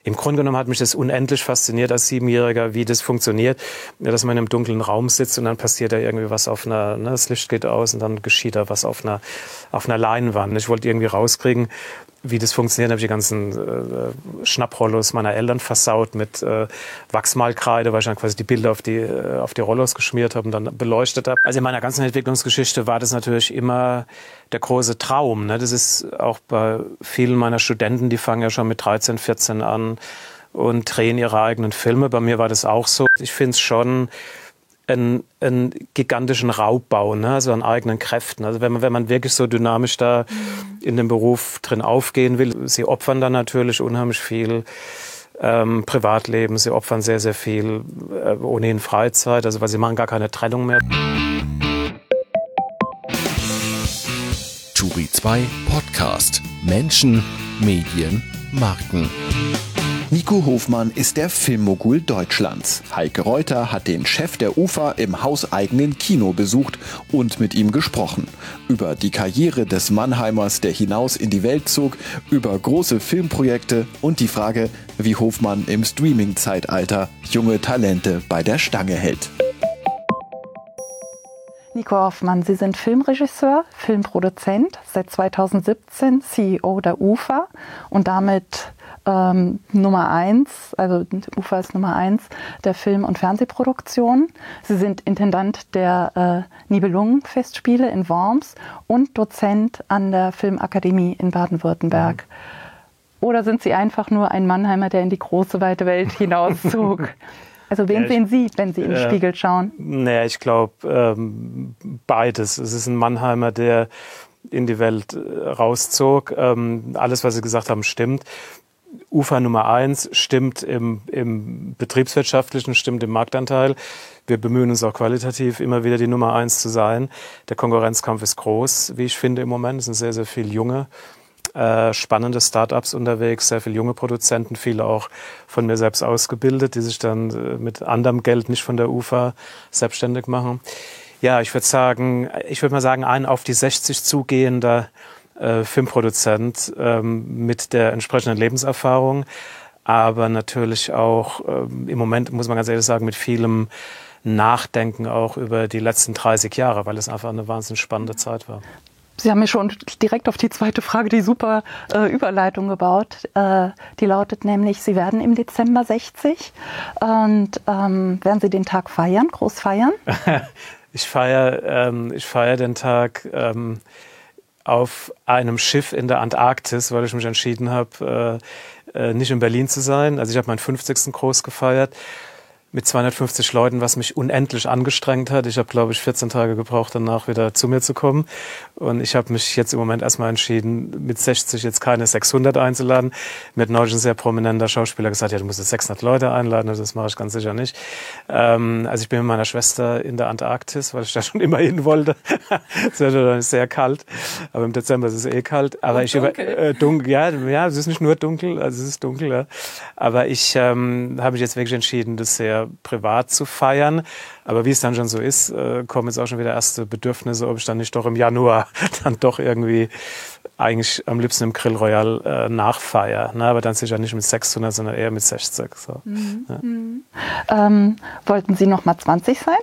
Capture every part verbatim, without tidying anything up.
im Grunde genommen hat mich das unendlich fasziniert als Siebenjähriger, wie das funktioniert, ja, dass man in einem dunklen Raum sitzt und dann passiert da irgendwie was auf einer, ne, das Licht geht aus und dann geschieht da was auf einer, auf einer Leinwand. Ich wollte irgendwie rauskriegen, wie das funktioniert, habe ich die ganzen äh, Schnapprollos meiner Eltern versaut mit äh, Wachsmalkreide, weil ich dann quasi die Bilder auf die, äh, auf die Rollos geschmiert habe und dann beleuchtet habe. Also in meiner ganzen Entwicklungsgeschichte war das natürlich immer der große Traum. Ne? Das ist auch bei vielen meiner Studenten, die fangen ja schon mit dreizehn, vierzehn an und drehen ihre eigenen Filme. Bei mir war das auch so. Ich finde es schon einen, einen gigantischen Raubbau, ne? Also an eigenen Kräften. Also wenn man, wenn man wirklich so dynamisch da in dem Beruf drin aufgehen will, sie opfern dann natürlich unheimlich viel ähm, Privatleben, sie opfern sehr, sehr viel äh, ohnehin Freizeit, also weil sie machen gar keine Trennung mehr. Turi zwei Podcast. Menschen, Medien, Marken. Nico Hofmann ist der Filmmogul Deutschlands. Heike Reuter hat den Chef der U F A im hauseigenen Kino besucht und mit ihm gesprochen. Über die Karriere des Mannheimers, der hinaus in die Welt zog, über große Filmprojekte und die Frage, wie Hofmann im Streaming-Zeitalter junge Talente bei der Stange hält. Nico Hofmann, Sie sind Filmregisseur, Filmproduzent, seit zweitausendsiebzehn C E O der U F A und damit ähm, Nummer eins, also U F A ist Nummer eins der Film- und Fernsehproduktion. Sie sind Intendant der äh, Nibelungenfestspiele in Worms und Dozent an der Filmakademie in Baden-Württemberg. Oder sind Sie einfach nur ein Mannheimer, der in die große, weite Welt hinauszog? Also wen ja, ich, sehen Sie, wenn Sie in den äh, Spiegel schauen? Naja, ich glaube ähm, beides. Es ist ein Mannheimer, der in die Welt äh, rauszog. Ähm, alles, was Sie gesagt haben, stimmt. U F A Nummer eins stimmt im, im betriebswirtschaftlichen, stimmt im Marktanteil. Wir bemühen uns auch qualitativ, immer wieder die Nummer eins zu sein. Der Konkurrenzkampf ist groß, wie ich finde im Moment. Es sind sehr, sehr viele junge, äh, spannende Start-ups unterwegs, sehr viele junge Produzenten, viele auch von mir selbst ausgebildet, die sich dann äh, mit anderem Geld, nicht von der U F A, selbstständig machen. Ja, ich würde sagen, ich würde mal sagen, ein auf die sechzig zugehender Äh, Filmproduzent ähm, mit der entsprechenden Lebenserfahrung, aber natürlich auch ähm, im Moment, muss man ganz ehrlich sagen, mit vielem Nachdenken auch über die letzten dreißig Jahre, weil es einfach eine wahnsinnig spannende Zeit war. Sie haben mir schon direkt auf die zweite Frage die super äh, Überleitung gebaut. Äh, die lautet nämlich, Sie werden im Dezember sechzig und ähm, werden Sie den Tag feiern, groß feiern? ich feiere ähm, ich feiere den Tag ähm, auf einem Schiff in der Antarktis, weil ich mich entschieden habe, äh, nicht in Berlin zu sein. Also ich habe meinen fünfzigsten groß gefeiert mit zweihundertfünfzig Leuten, was mich unendlich angestrengt hat. Ich habe, glaube ich, vierzehn Tage gebraucht, danach wieder zu mir zu kommen. Und ich habe mich jetzt im Moment erstmal entschieden, mit sechzig jetzt keine sechshundert einzuladen. Mir hat neulich ein sehr prominenter Schauspieler gesagt, ja, du musst jetzt sechshundert Leute einladen. Also das mache ich ganz sicher nicht. Ähm, also ich bin mit meiner Schwester in der Antarktis, weil ich da schon immer hin wollte. Es wird dann sehr kalt, aber im Dezember ist es eh kalt. Aber Und ich dunkel. Über, äh, dunkel, ja, ja, es ist nicht nur dunkel, also es ist dunkel, ja. Aber ich ähm, habe mich jetzt wirklich entschieden, das sehr privat zu feiern. Aber wie es dann schon so ist, äh, kommen jetzt auch schon wieder erste Bedürfnisse, ob ich dann nicht doch im Januar dann doch irgendwie eigentlich am liebsten im Grill Royal äh, nachfeier. Ne? Aber dann sicher nicht mit sechshundert, sondern eher mit sechzig. So. Mhm. Ja. Mhm. Ähm, wollten Sie noch mal zwanzig sein?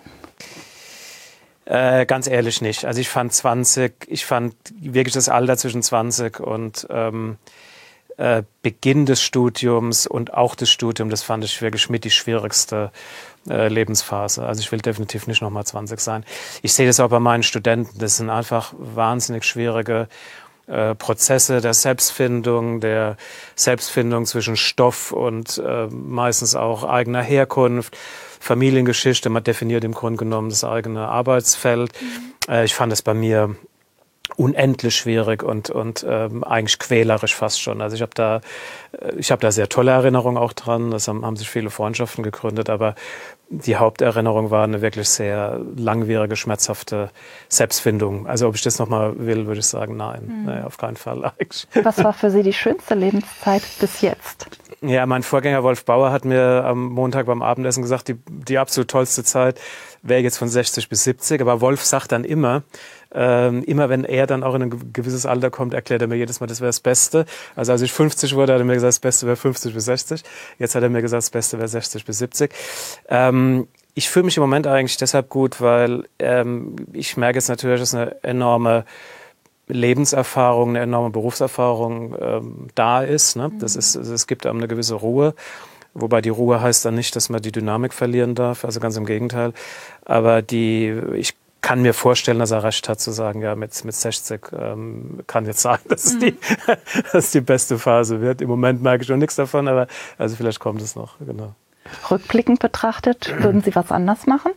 Äh, ganz ehrlich nicht. Also ich fand zwanzig, ich fand wirklich das Alter zwischen zwanzig und ähm, Äh, Beginn des Studiums und auch des Studiums, das fand ich wirklich mit die schwierigste äh, Lebensphase. Also ich will definitiv nicht nochmal zwanzig sein. Ich sehe das auch bei meinen Studenten. Das sind einfach wahnsinnig schwierige äh, Prozesse der Selbstfindung, der Selbstfindung zwischen Stoff und äh, meistens auch eigener Herkunft, Familiengeschichte. Man definiert im Grunde genommen das eigene Arbeitsfeld. Mhm. Äh, ich fand es bei mir unendlich schwierig und und ähm, eigentlich quälerisch fast schon. Also ich habe da ich habe da sehr tolle Erinnerungen auch dran. Das haben, haben sich viele Freundschaften gegründet, aber die Haupterinnerung war eine wirklich sehr langwierige, schmerzhafte Selbstfindung. Also ob ich das nochmal will, würde ich sagen, nein, mhm. nee, auf keinen Fall eigentlich. Was war für Sie die schönste Lebenszeit bis jetzt? Ja, mein Vorgänger Wolf Bauer hat mir am Montag beim Abendessen gesagt, die, die absolut tollste Zeit wäre jetzt von sechzig bis siebzig. Aber Wolf sagt dann immer, Ähm, immer wenn er dann auch in ein gewisses Alter kommt, erklärt er mir jedes Mal, das wäre das Beste. Also als ich fünfzig wurde, hat er mir gesagt, das Beste wäre fünfzig bis sechzig. Jetzt hat er mir gesagt, das Beste wäre sechzig bis siebzig. Ähm, ich fühle mich im Moment eigentlich deshalb gut, weil ähm, ich merke jetzt natürlich, dass eine enorme Lebenserfahrung, eine enorme Berufserfahrung ähm, da ist. Ne? Das ist, es gibt einem eine gewisse Ruhe. Wobei die Ruhe heißt dann nicht, dass man die Dynamik verlieren darf, also ganz im Gegenteil. Aber die, ich kann mir vorstellen, dass er recht hat, zu sagen, ja, mit, mit sechzig ähm, kann jetzt sagen, dass es, die, dass es die beste Phase wird. Im Moment merke ich noch nichts davon, aber also vielleicht kommt es noch, genau. Rückblickend betrachtet, würden Sie was anders machen?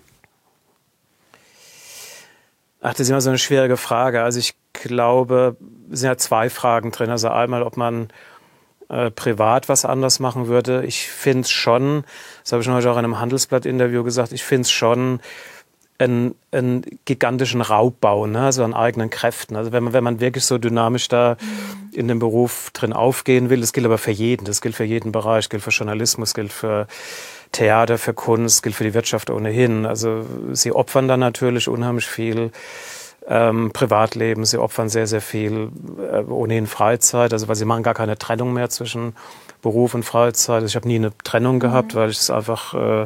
Ach, das ist immer so eine schwierige Frage. Also ich glaube, es sind ja zwei Fragen drin. Also einmal, ob man äh, privat was anders machen würde. Ich finde es schon, das habe ich schon heute auch in einem Handelsblatt-Interview gesagt, ich finde es schon einen, einen gigantischen Raubbau, ne? Also an eigenen Kräften. Also wenn man, wenn man wirklich so dynamisch da in dem Beruf drin aufgehen will, das gilt aber für jeden, das gilt für jeden Bereich, das gilt für Journalismus, das gilt für Theater, für Kunst, gilt für die Wirtschaft ohnehin. Also sie opfern dann natürlich unheimlich viel ähm, Privatleben, sie opfern sehr, sehr viel äh, ohnehin Freizeit, also weil sie machen gar keine Trennung mehr zwischen Beruf und Freizeit. Also ich habe nie eine Trennung gehabt, mhm. weil ich es einfach äh,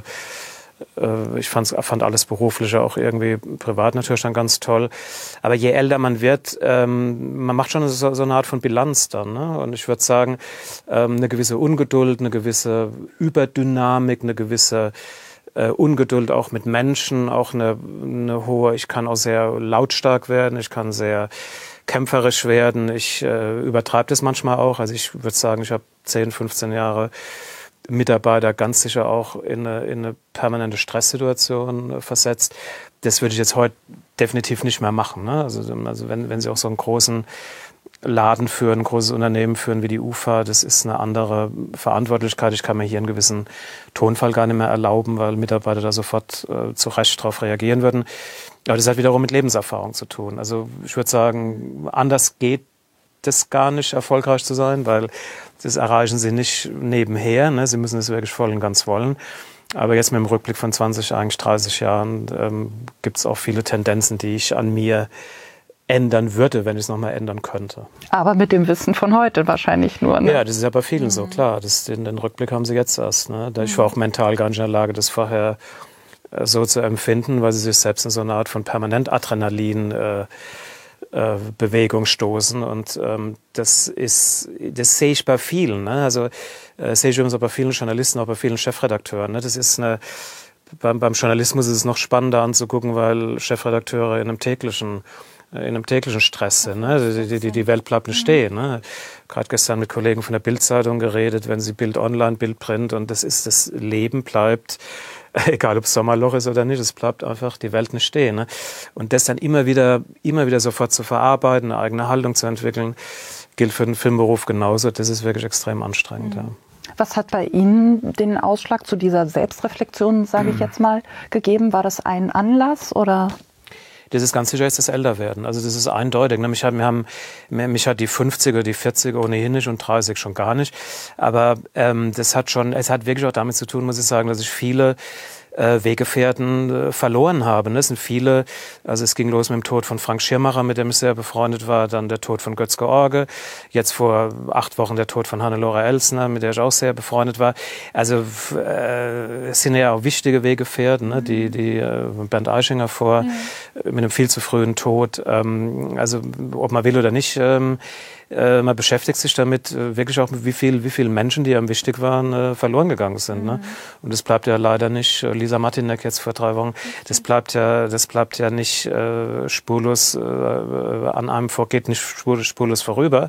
Ich fand's, fand alles Berufliche auch irgendwie privat natürlich dann ganz toll. Aber je älter man wird, ähm, man macht schon so, so eine Art von Bilanz dann. Ne? Und ich würde sagen, ähm, eine gewisse Ungeduld, eine gewisse Überdynamik, eine gewisse äh, Ungeduld auch mit Menschen, auch eine, eine hohe, ich kann auch sehr lautstark werden, ich kann sehr kämpferisch werden. Ich äh, übertreibe das manchmal auch. Also ich würde sagen, ich habe zehn, fünfzehn Jahre Mitarbeiter ganz sicher auch in eine, in eine permanente Stresssituation versetzt. Das würde ich jetzt heute definitiv nicht mehr machen. Ne? Also, also wenn, wenn Sie auch so einen großen Laden führen, ein großes Unternehmen führen wie die U F A, das ist eine andere Verantwortlichkeit. Ich kann mir hier einen gewissen Tonfall gar nicht mehr erlauben, weil Mitarbeiter da sofort äh, zu Recht darauf reagieren würden. Aber das hat wiederum mit Lebenserfahrung zu tun. Also ich würde sagen, anders geht das gar nicht, erfolgreich zu sein, weil das erreichen sie nicht nebenher. Ne? Sie müssen es wirklich voll und ganz wollen. Aber jetzt mit dem Rückblick von zwanzig, eigentlich dreißig Jahren ähm, gibt es auch viele Tendenzen, die ich an mir ändern würde, wenn ich es nochmal ändern könnte. Aber mit dem Wissen von heute wahrscheinlich nur. Ne? Ja, das ist ja bei vielen mhm. so, klar. Das, den, den Rückblick haben sie jetzt erst. Ne? Ich war auch mental gar nicht in der Lage, das vorher äh, so zu empfinden, weil sie sich selbst in so eine Art von permanent Adrenalin äh, Bewegung stoßen und ähm, das ist, das sehe ich bei vielen, ne? Also äh, sehe ich übrigens auch bei vielen Journalisten, auch bei vielen Chefredakteuren, ne? Das ist eine, beim, beim Journalismus ist es noch spannender anzugucken, weil Chefredakteure in einem täglichen in einem täglichen Stress sind, ne? Die, die, die Welt bleibt nicht stehen, ne? Gerade gestern mit Kollegen von der Bild-Zeitung geredet, wenn sie Bild online, Bild Print und das ist, das Leben bleibt, egal ob es Sommerloch ist oder nicht, es bleibt einfach die Welt nicht stehen. Ne? Und das dann immer wieder, immer wieder sofort zu verarbeiten, eine eigene Haltung zu entwickeln, gilt für den Filmberuf genauso. Das ist wirklich extrem anstrengend. Mhm. Ja. Was hat bei Ihnen den Ausschlag zu dieser Selbstreflexion, sage ich jetzt mal, gegeben? War das ein Anlass oder? Das ist ganz sicher, ist das Älterwerden. Also das ist eindeutig. Mich hat, wir haben, mich hat die fünfziger, die vierziger ohnehin nicht und dreißig schon gar nicht. Aber ähm, das hat schon, es hat wirklich auch damit zu tun, muss ich sagen, dass ich viele äh, Weggefährten äh, verloren habe. Das sind viele, also es ging los mit dem Tod von Frank Schirmacher, mit dem ich sehr befreundet war, dann der Tod von Götz George, jetzt vor acht Wochen der Tod von Hannelore Elsner, mit der ich auch sehr befreundet war. Also äh, es sind ja auch wichtige Weggefährten, ne? die, die äh, Bernd Eichinger vor, ja. mit einem viel zu frühen Tod. Ähm, also ob man will oder nicht, ähm, äh, man beschäftigt sich damit, äh, wirklich auch mit wie viel, wie viele Menschen, die einem wichtig waren, äh, verloren gegangen sind. Mhm. Ne? Und das bleibt ja leider nicht, äh, Lisa Martinek jetzt vor drei Wochen, das bleibt ja, das bleibt ja nicht äh, spurlos äh, an einem vor, geht nicht spur, spurlos vorüber.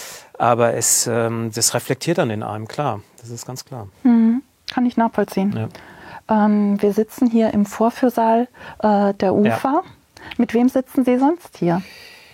Aber es, ähm, das reflektiert dann in einem, klar. Das ist ganz klar. Mhm. Kann ich nachvollziehen. Ja. Ähm, wir sitzen hier im Vorführsaal äh, der U F A. Ja. Mit wem sitzen Sie sonst hier?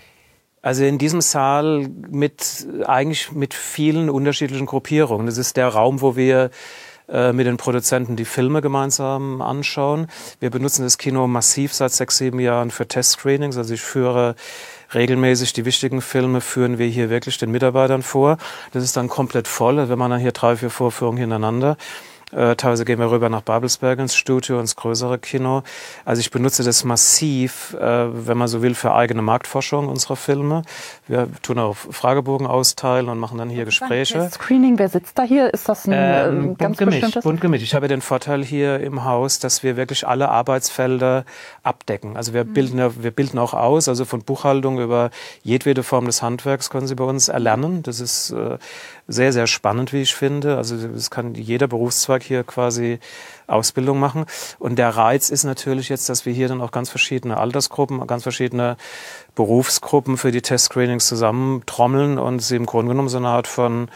Also in diesem Saal mit eigentlich mit vielen unterschiedlichen Gruppierungen. Das ist der Raum, wo wir äh, mit den Produzenten die Filme gemeinsam anschauen. Wir benutzen das Kino massiv seit sechs, sieben Jahren für Testscreenings. Also ich führe regelmäßig die wichtigen Filme, führen wir hier wirklich den Mitarbeitern vor. Das ist dann komplett voll. Wir machen dann hier drei, vier Vorführungen hintereinander. Äh, teilweise gehen wir rüber nach Babelsberg ins Studio, ins größere Kino. Also ich benutze das massiv, äh, wenn man so will, für eigene Marktforschung unserer Filme. Wir tun auch Fragebogen austeilen und machen dann hier Gespräche. Screening, wer sitzt da hier? Ist das ein ähm, äh, ganz bunt gemischt, bestimmtes? Bunt gemischt. Ich habe den Vorteil hier im Haus, dass wir wirklich alle Arbeitsfelder abdecken. Also wir mhm. bilden ja, wir bilden auch aus, also von Buchhaltung über jedwede Form des Handwerks können Sie bei uns erlernen. Das ist äh, sehr, sehr spannend, wie ich finde. Also es kann jeder Berufszweig hier quasi Ausbildung machen. Und der Reiz ist natürlich jetzt, dass wir hier dann auch ganz verschiedene Altersgruppen, ganz verschiedene Berufsgruppen für die Testscreenings zusammentrommeln und sie im Grunde genommen so eine Art von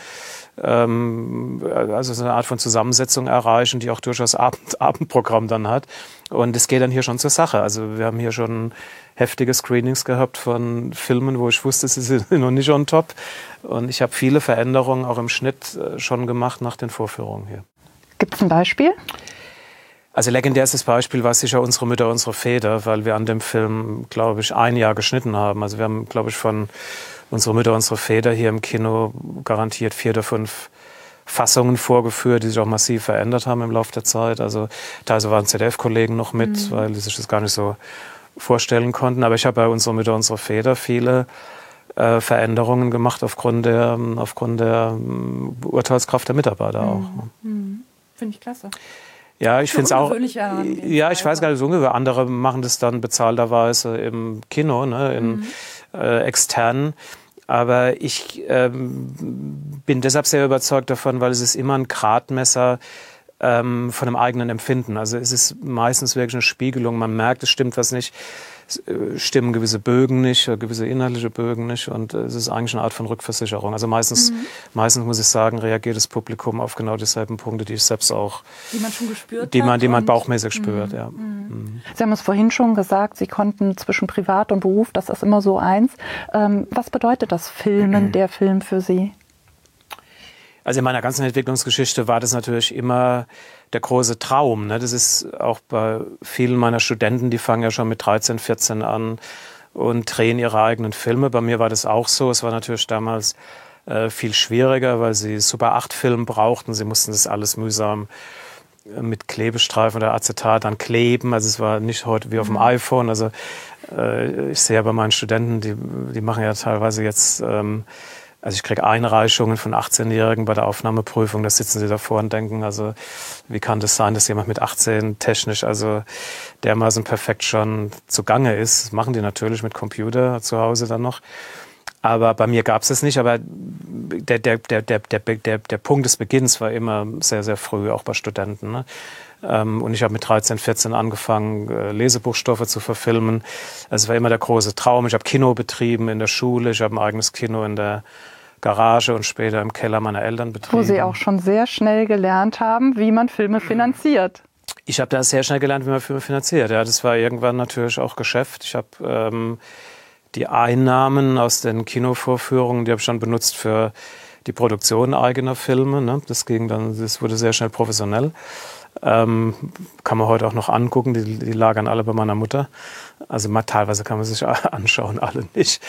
ähm, also so eine Art von Zusammensetzung erreichen, die auch durchaus Abend, Abendprogramm dann hat. Und es geht dann hier schon zur Sache. Also wir haben hier schon heftige Screenings gehabt von Filmen, wo ich wusste, sie sind noch nicht on top. Und ich habe viele Veränderungen auch im Schnitt schon gemacht nach den Vorführungen hier. Gibt es ein Beispiel? Also legendärstes Beispiel war sicher Unsere Mütter, unsere Väter, weil wir an dem Film, glaube ich, ein Jahr geschnitten haben. Also wir haben, glaube ich, von Unsere Mütter, unsere Väter hier im Kino garantiert vier oder fünf Fassungen vorgeführt, die sich auch massiv verändert haben im Laufe der Zeit. Also teilweise waren Z D F-Kollegen noch mit, mhm. weil die sich das gar nicht so vorstellen konnten. Aber ich habe bei Unsere Mütter, unsere Väter viele äh, Veränderungen gemacht aufgrund der, aufgrund der äh, Urteilskraft der Mitarbeiter mhm. auch. Mhm. Finde ich klasse. Ja, ich finde es auch. Ja, ich weiß gar nicht so ungefähr. Andere machen das dann bezahlterweise im Kino, ne, in mhm. äh, externen. Aber ich ähm, bin deshalb sehr überzeugt davon, weil es ist immer ein Gradmesser ähm, von einem eigenen Empfinden. Also es ist meistens wirklich eine Spiegelung. Man merkt, es stimmt was nicht. Es stimmen gewisse Bögen nicht, gewisse inhaltliche Bögen nicht. Und es ist eigentlich eine Art von Rückversicherung. Also meistens, mhm. meistens muss ich sagen, reagiert das Publikum auf genau dieselben Punkte, die ich selbst auch, die man schon gespürt die man, hat. Die man bauchmäßig spürt, mhm. ja. Mhm. Sie haben es vorhin schon gesagt, Sie konnten zwischen Privat und Beruf, das ist immer so eins. Ähm, was bedeutet das Filmen, mhm. der Film für Sie? Also in meiner ganzen Entwicklungsgeschichte war das natürlich immer der große Traum. Ne? Das ist auch bei vielen meiner Studenten, die fangen ja schon mit dreizehn, vierzehn an und drehen ihre eigenen Filme. Bei mir war das auch so. Es war natürlich damals äh, viel schwieriger, weil sie Super acht Film brauchten. Sie mussten das alles mühsam mit Klebestreifen oder Acetat dann kleben. Also es war nicht heute wie auf dem iPhone. Also äh, ich sehe ja bei meinen Studenten, die, die machen ja teilweise jetzt... Ähm, Also ich kriege Einreichungen von achtzehnjährigen bei der Aufnahmeprüfung, da sitzen sie davor und denken, also wie kann das sein, dass jemand mit achtzehn technisch also dermaßen perfekt schon zugange ist. Das machen die natürlich mit Computer zu Hause dann noch. Aber bei mir gab es es nicht, aber der, der, der, der, der, der, der Punkt des Beginns war immer sehr, sehr früh, auch bei Studenten. Ne? Und ich habe mit dreizehn, vierzehn angefangen, Lesebuchstoffe zu verfilmen. Also es war immer der große Traum. Ich habe Kino betrieben in der Schule, ich habe ein eigenes Kino in der Garage und später im Keller meiner Eltern betrieben. Wo Sie auch schon sehr schnell gelernt haben, wie man Filme finanziert. Ich habe da sehr schnell gelernt, wie man Filme finanziert. Ja, das war irgendwann natürlich auch Geschäft. Ich habe ähm, die Einnahmen aus den Kinovorführungen, die habe ich dann benutzt für die Produktion eigener Filme. Ne? Das ging dann, das wurde sehr schnell professionell. Ähm, kann man heute auch noch angucken, die, die lagern alle bei meiner Mutter. Also mal, teilweise kann man sich anschauen, alle nicht.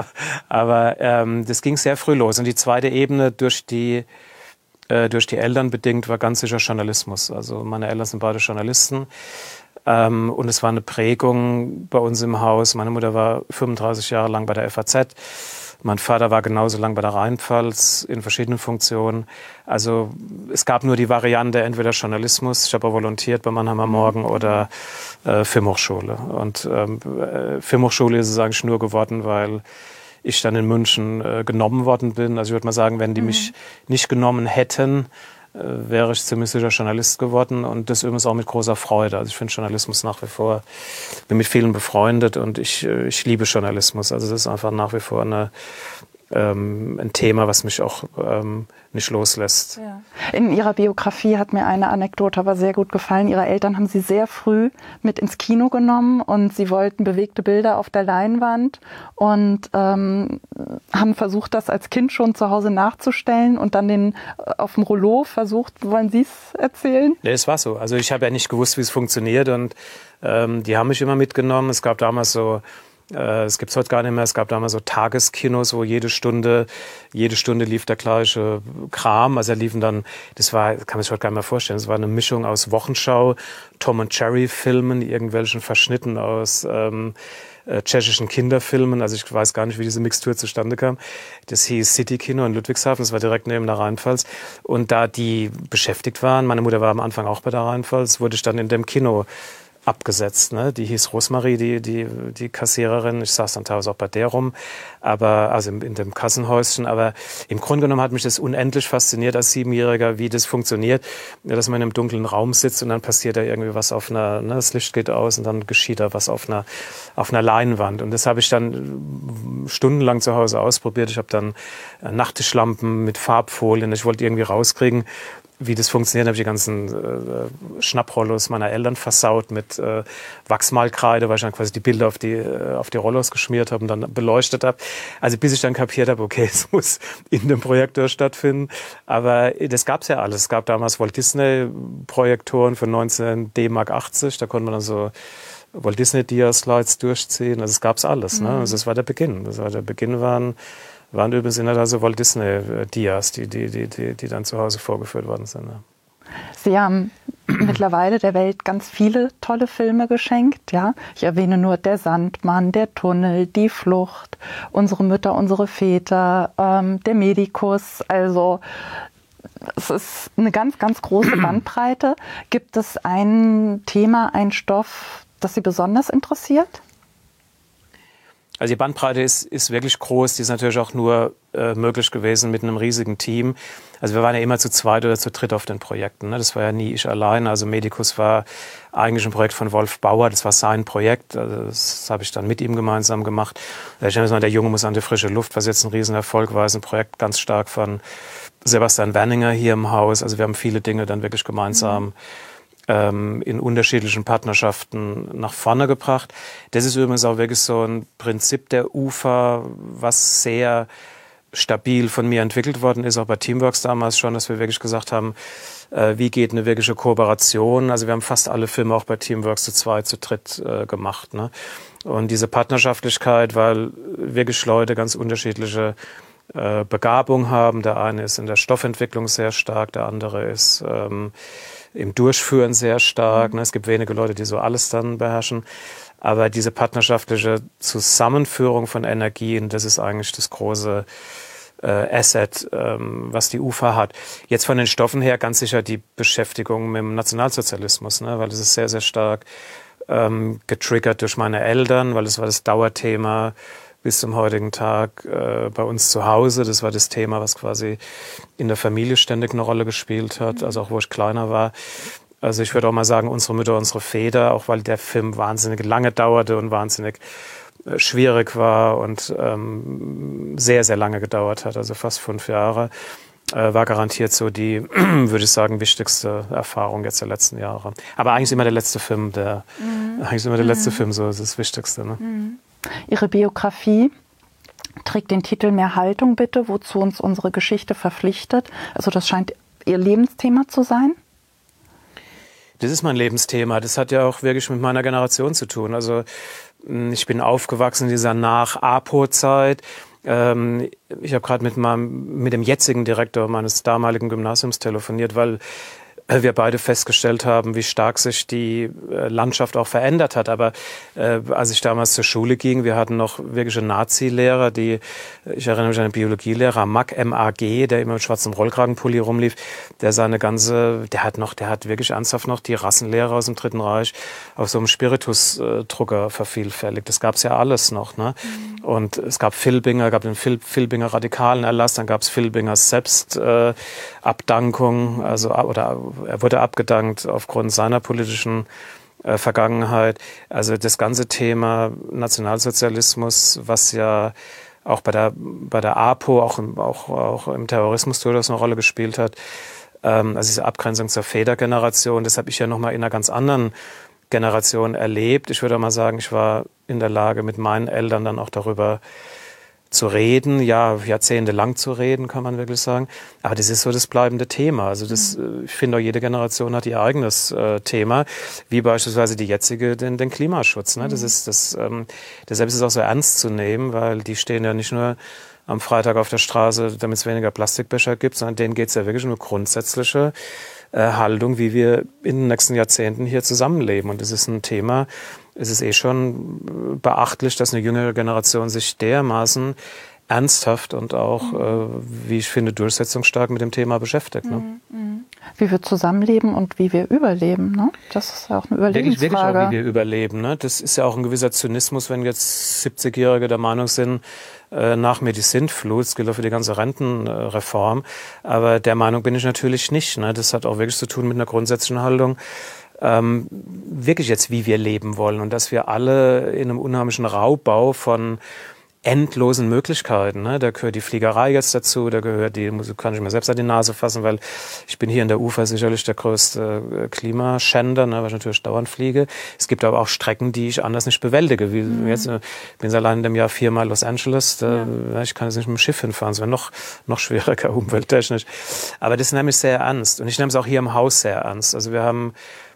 Aber ähm, das ging sehr früh los. Und die zweite Ebene durch die, äh, durch die Eltern bedingt war ganz sicher Journalismus. Also meine Eltern sind beide Journalisten. Ähm, und es war eine Prägung bei uns im Haus. Meine Mutter war fünfunddreißig Jahre lang bei der F A Z. Mein Vater war genauso lang bei der Rheinpfalz in verschiedenen Funktionen. Also es gab nur die Variante entweder Journalismus, ich habe auch volontiert bei Mannheimer Morgen, oder äh, Filmhochschule. Und ähm, äh, Filmhochschule ist es eigentlich nur geworden, weil ich dann in München äh, genommen worden bin. Also ich würde mal sagen, wenn die mhm. mich nicht genommen hätten, äh, wäre ich ziemlich sicher Journalist geworden. Und das übrigens auch mit großer Freude. Also ich finde Journalismus nach wie vor, bin mit vielen befreundet und ich, ich liebe Journalismus. Also das ist einfach nach wie vor eine, ähm, ein Thema, was mich auch ähm, nicht loslässt. Ja. In Ihrer Biografie hat mir eine Anekdote aber sehr gut gefallen. Ihre Eltern haben Sie sehr früh mit ins Kino genommen und Sie wollten bewegte Bilder auf der Leinwand und ähm, haben versucht, das als Kind schon zu Hause nachzustellen und dann den auf dem Rollo versucht. Wollen Sie es erzählen? Nee, es war so. Also ich habe ja nicht gewusst, wie es funktioniert und ähm, die haben mich immer mitgenommen. Es gab damals so Äh, es gibt es heute gar nicht mehr. Es gab damals so Tageskinos, wo jede Stunde, jede Stunde lief der gleiche Kram. Also da liefen dann, das war, kann man sich heute gar nicht mehr vorstellen, es war eine Mischung aus Wochenschau, Tom und Jerry Filmen, irgendwelchen Verschnitten aus ähm, äh, tschechischen Kinderfilmen. Also ich weiß gar nicht, wie diese Mixtur zustande kam. Das hieß City Kino in Ludwigshafen, das war direkt neben der Rheinpfalz. Und da die beschäftigt waren, meine Mutter war am Anfang auch bei der Rheinpfalz, wurde ich dann in dem Kino abgesetzt. Ne? Die hieß Rosmarie, die, die, die Kassiererin. Ich saß dann teilweise auch bei der rum, aber, also in, in dem Kassenhäuschen. Aber im Grunde genommen hat mich das unendlich fasziniert als Siebenjähriger, wie das funktioniert, dass man in einem dunklen Raum sitzt und dann passiert da irgendwie was auf einer, ne? Das Licht geht aus und dann geschieht da was auf einer, auf einer Leinwand. Und das habe ich dann stundenlang zu Hause ausprobiert. Ich habe dann Nachttischlampen mit Farbfolien. Ich wollte irgendwie rauskriegen, wie das funktioniert, habe ich die ganzen äh, Schnapprollos meiner Eltern versaut mit äh, Wachsmalkreide, weil ich dann quasi die Bilder auf die, äh, auf die Rollos geschmiert habe und dann beleuchtet habe. Also bis ich dann kapiert habe, okay, es muss in dem Projektor stattfinden. Aber das gab es ja alles. Es gab damals Walt Disney Projektoren für neunzehn D Mark achtzig. Da konnte man dann so Walt Disney Dia-Slides durchziehen. Also es gab es alles. Mhm. Ne? Also das war der Beginn. Das war der Beginn waren waren übrigens in der so Walt Disney Dias, die, die, die, die, die dann zu Hause vorgeführt worden sind. Ja. Sie haben mittlerweile der Welt ganz viele tolle Filme geschenkt. Ja? Ich erwähne nur Der Sandmann, Der Tunnel, Die Flucht, Unsere Mütter, unsere Väter, ähm, Der Medikus. Also es ist eine ganz, ganz große Bandbreite. Gibt es ein Thema, einen Stoff, das Sie besonders interessiert? Also die Bandbreite ist, ist wirklich groß. Die ist natürlich auch nur äh, möglich gewesen mit einem riesigen Team. Also wir waren ja immer zu zweit oder zu dritt auf den Projekten. Ne? Das war ja nie ich allein. Also Medikus war eigentlich ein Projekt von Wolf Bauer. Das war sein Projekt. Also das habe ich dann mit ihm gemeinsam gemacht. Ich denke mal, der Junge muss an die frische Luft, was jetzt ein Riesenerfolg war. Ist ein Projekt ganz stark von Sebastian Werninger hier im Haus. Also wir haben viele Dinge dann wirklich gemeinsam mhm. in unterschiedlichen Partnerschaften nach vorne gebracht. Das ist übrigens auch wirklich so ein Prinzip der U F A, was sehr stabil von mir entwickelt worden ist, auch bei Teamworks damals schon, dass wir wirklich gesagt haben, äh, wie geht eine wirkliche Kooperation. Also wir haben fast alle Filme auch bei Teamworks zu zweit, zu dritt äh, gemacht. Ne? Und diese Partnerschaftlichkeit, weil wirklich Leute ganz unterschiedliche äh, Begabung haben. Der eine ist in der Stoffentwicklung sehr stark, der andere ist ähm, im Durchführen sehr stark. Ne? Es gibt wenige Leute, die so alles dann beherrschen. Aber diese partnerschaftliche Zusammenführung von Energien, das ist eigentlich das große äh, Asset, ähm, was die U F A hat. Jetzt von den Stoffen her ganz sicher die Beschäftigung mit dem Nationalsozialismus, ne? Weil das ist sehr, sehr stark ähm, getriggert durch meine Eltern, weil das war das Dauerthema bis zum heutigen Tag äh, bei uns zu Hause. Das war das Thema, was quasi in der Familie ständig eine Rolle gespielt hat, also auch wo ich kleiner war. Also ich würde auch mal sagen, unsere Mütter, unsere Väter, auch weil der Film wahnsinnig lange dauerte und wahnsinnig äh, schwierig war und ähm, sehr, sehr lange gedauert hat, also fast fünf Jahre, äh, war garantiert so die, würde ich sagen, wichtigste Erfahrung jetzt der letzten Jahre. Aber eigentlich ist immer der letzte Film, der, mhm. eigentlich ist immer der letzte mhm. Film so das Wichtigste. Ne? Mhm. Ihre Biografie trägt den Titel Mehr Haltung bitte, wozu uns unsere Geschichte verpflichtet. Also das scheint Ihr Lebensthema zu sein. Das ist mein Lebensthema. Das hat ja auch wirklich mit meiner Generation zu tun. Also ich bin aufgewachsen in dieser Nach-A P O-Zeit. Ich habe gerade mit meinem, mit dem jetzigen Direktor meines damaligen Gymnasiums telefoniert, weil wir beide festgestellt haben, wie stark sich die Landschaft auch verändert hat. Aber äh, als ich damals zur Schule ging, wir hatten noch wirkliche Nazi-Lehrer, die, ich erinnere mich an einen Biologielehrer, Mag, M A G, der immer mit schwarzem Rollkragenpulli rumlief, der seine ganze, der hat noch, der hat wirklich ernsthaft noch die Rassenlehre aus dem Dritten Reich auf so einem Spiritusdrucker vervielfältigt. Das gab's ja alles noch, ne? Mhm. Und es gab Filbinger, gab den Fil, Filbinger radikalen Erlass, dann gab's Filbingers Selbstabdankung, äh, also oder er wurde abgedankt aufgrund seiner politischen äh, Vergangenheit. Also das ganze Thema Nationalsozialismus, was ja auch bei der bei der A P O, auch im, auch, auch im Terrorismus durchaus eine Rolle gespielt hat. Ähm, also diese Abgrenzung zur Vätergeneration, das habe ich ja nochmal in einer ganz anderen Generation erlebt. Ich würde mal sagen, ich war in der Lage, mit meinen Eltern dann auch darüber zu reden, ja, jahrzehntelang zu reden, kann man wirklich sagen. Aber das ist so das bleibende Thema. Also das, mhm. ich finde auch jede Generation hat ihr eigenes äh, Thema, wie beispielsweise die jetzige, den, den Klimaschutz. Ne? Mhm. Das ist das, ähm, deshalb ist es auch so ernst zu nehmen, weil die stehen ja nicht nur am Freitag auf der Straße, damit es weniger Plastikbecher gibt, sondern denen geht es ja wirklich um eine grundsätzliche äh, Haltung, wie wir in den nächsten Jahrzehnten hier zusammenleben. Und das ist ein Thema, es ist eh schon beachtlich, dass eine jüngere Generation sich dermaßen ernsthaft und auch, mhm. äh, wie ich finde, durchsetzungsstark mit dem Thema beschäftigt. Ne? Mhm. Wie wir zusammenleben und wie wir überleben. Ne? Das ist ja auch eine Überlebensfrage. Wirklich, wirklich auch, wie wir überleben. Ne? Das ist ja auch ein gewisser Zynismus, wenn jetzt siebzigjährige der Meinung sind, äh, nach mir die Sintflut, das gilt auch für die ganze Rentenreform. Aber der Meinung bin ich natürlich nicht. Ne? Das hat auch wirklich zu tun mit einer grundsätzlichen Haltung, Ähm, wirklich jetzt, wie wir leben wollen und dass wir alle in einem unheimlichen Raubbau von endlosen Möglichkeiten, ne? Da gehört die Fliegerei jetzt dazu, da gehört die, kann ich mir selbst an die Nase fassen, weil ich bin hier in der Ufer sicherlich der größte Klimaschänder, ne? Weil ich natürlich dauernd fliege. Es gibt aber auch Strecken, die ich anders nicht bewältige. Wie mhm. jetzt, ich bin allein in dem Jahr viermal Los Angeles, da, ja. ich kann jetzt nicht mit dem Schiff hinfahren, es wäre noch, noch schwieriger umwelttechnisch. Aber das nehme ich sehr ernst und ich nehme es auch hier im Haus sehr ernst. Also wir haben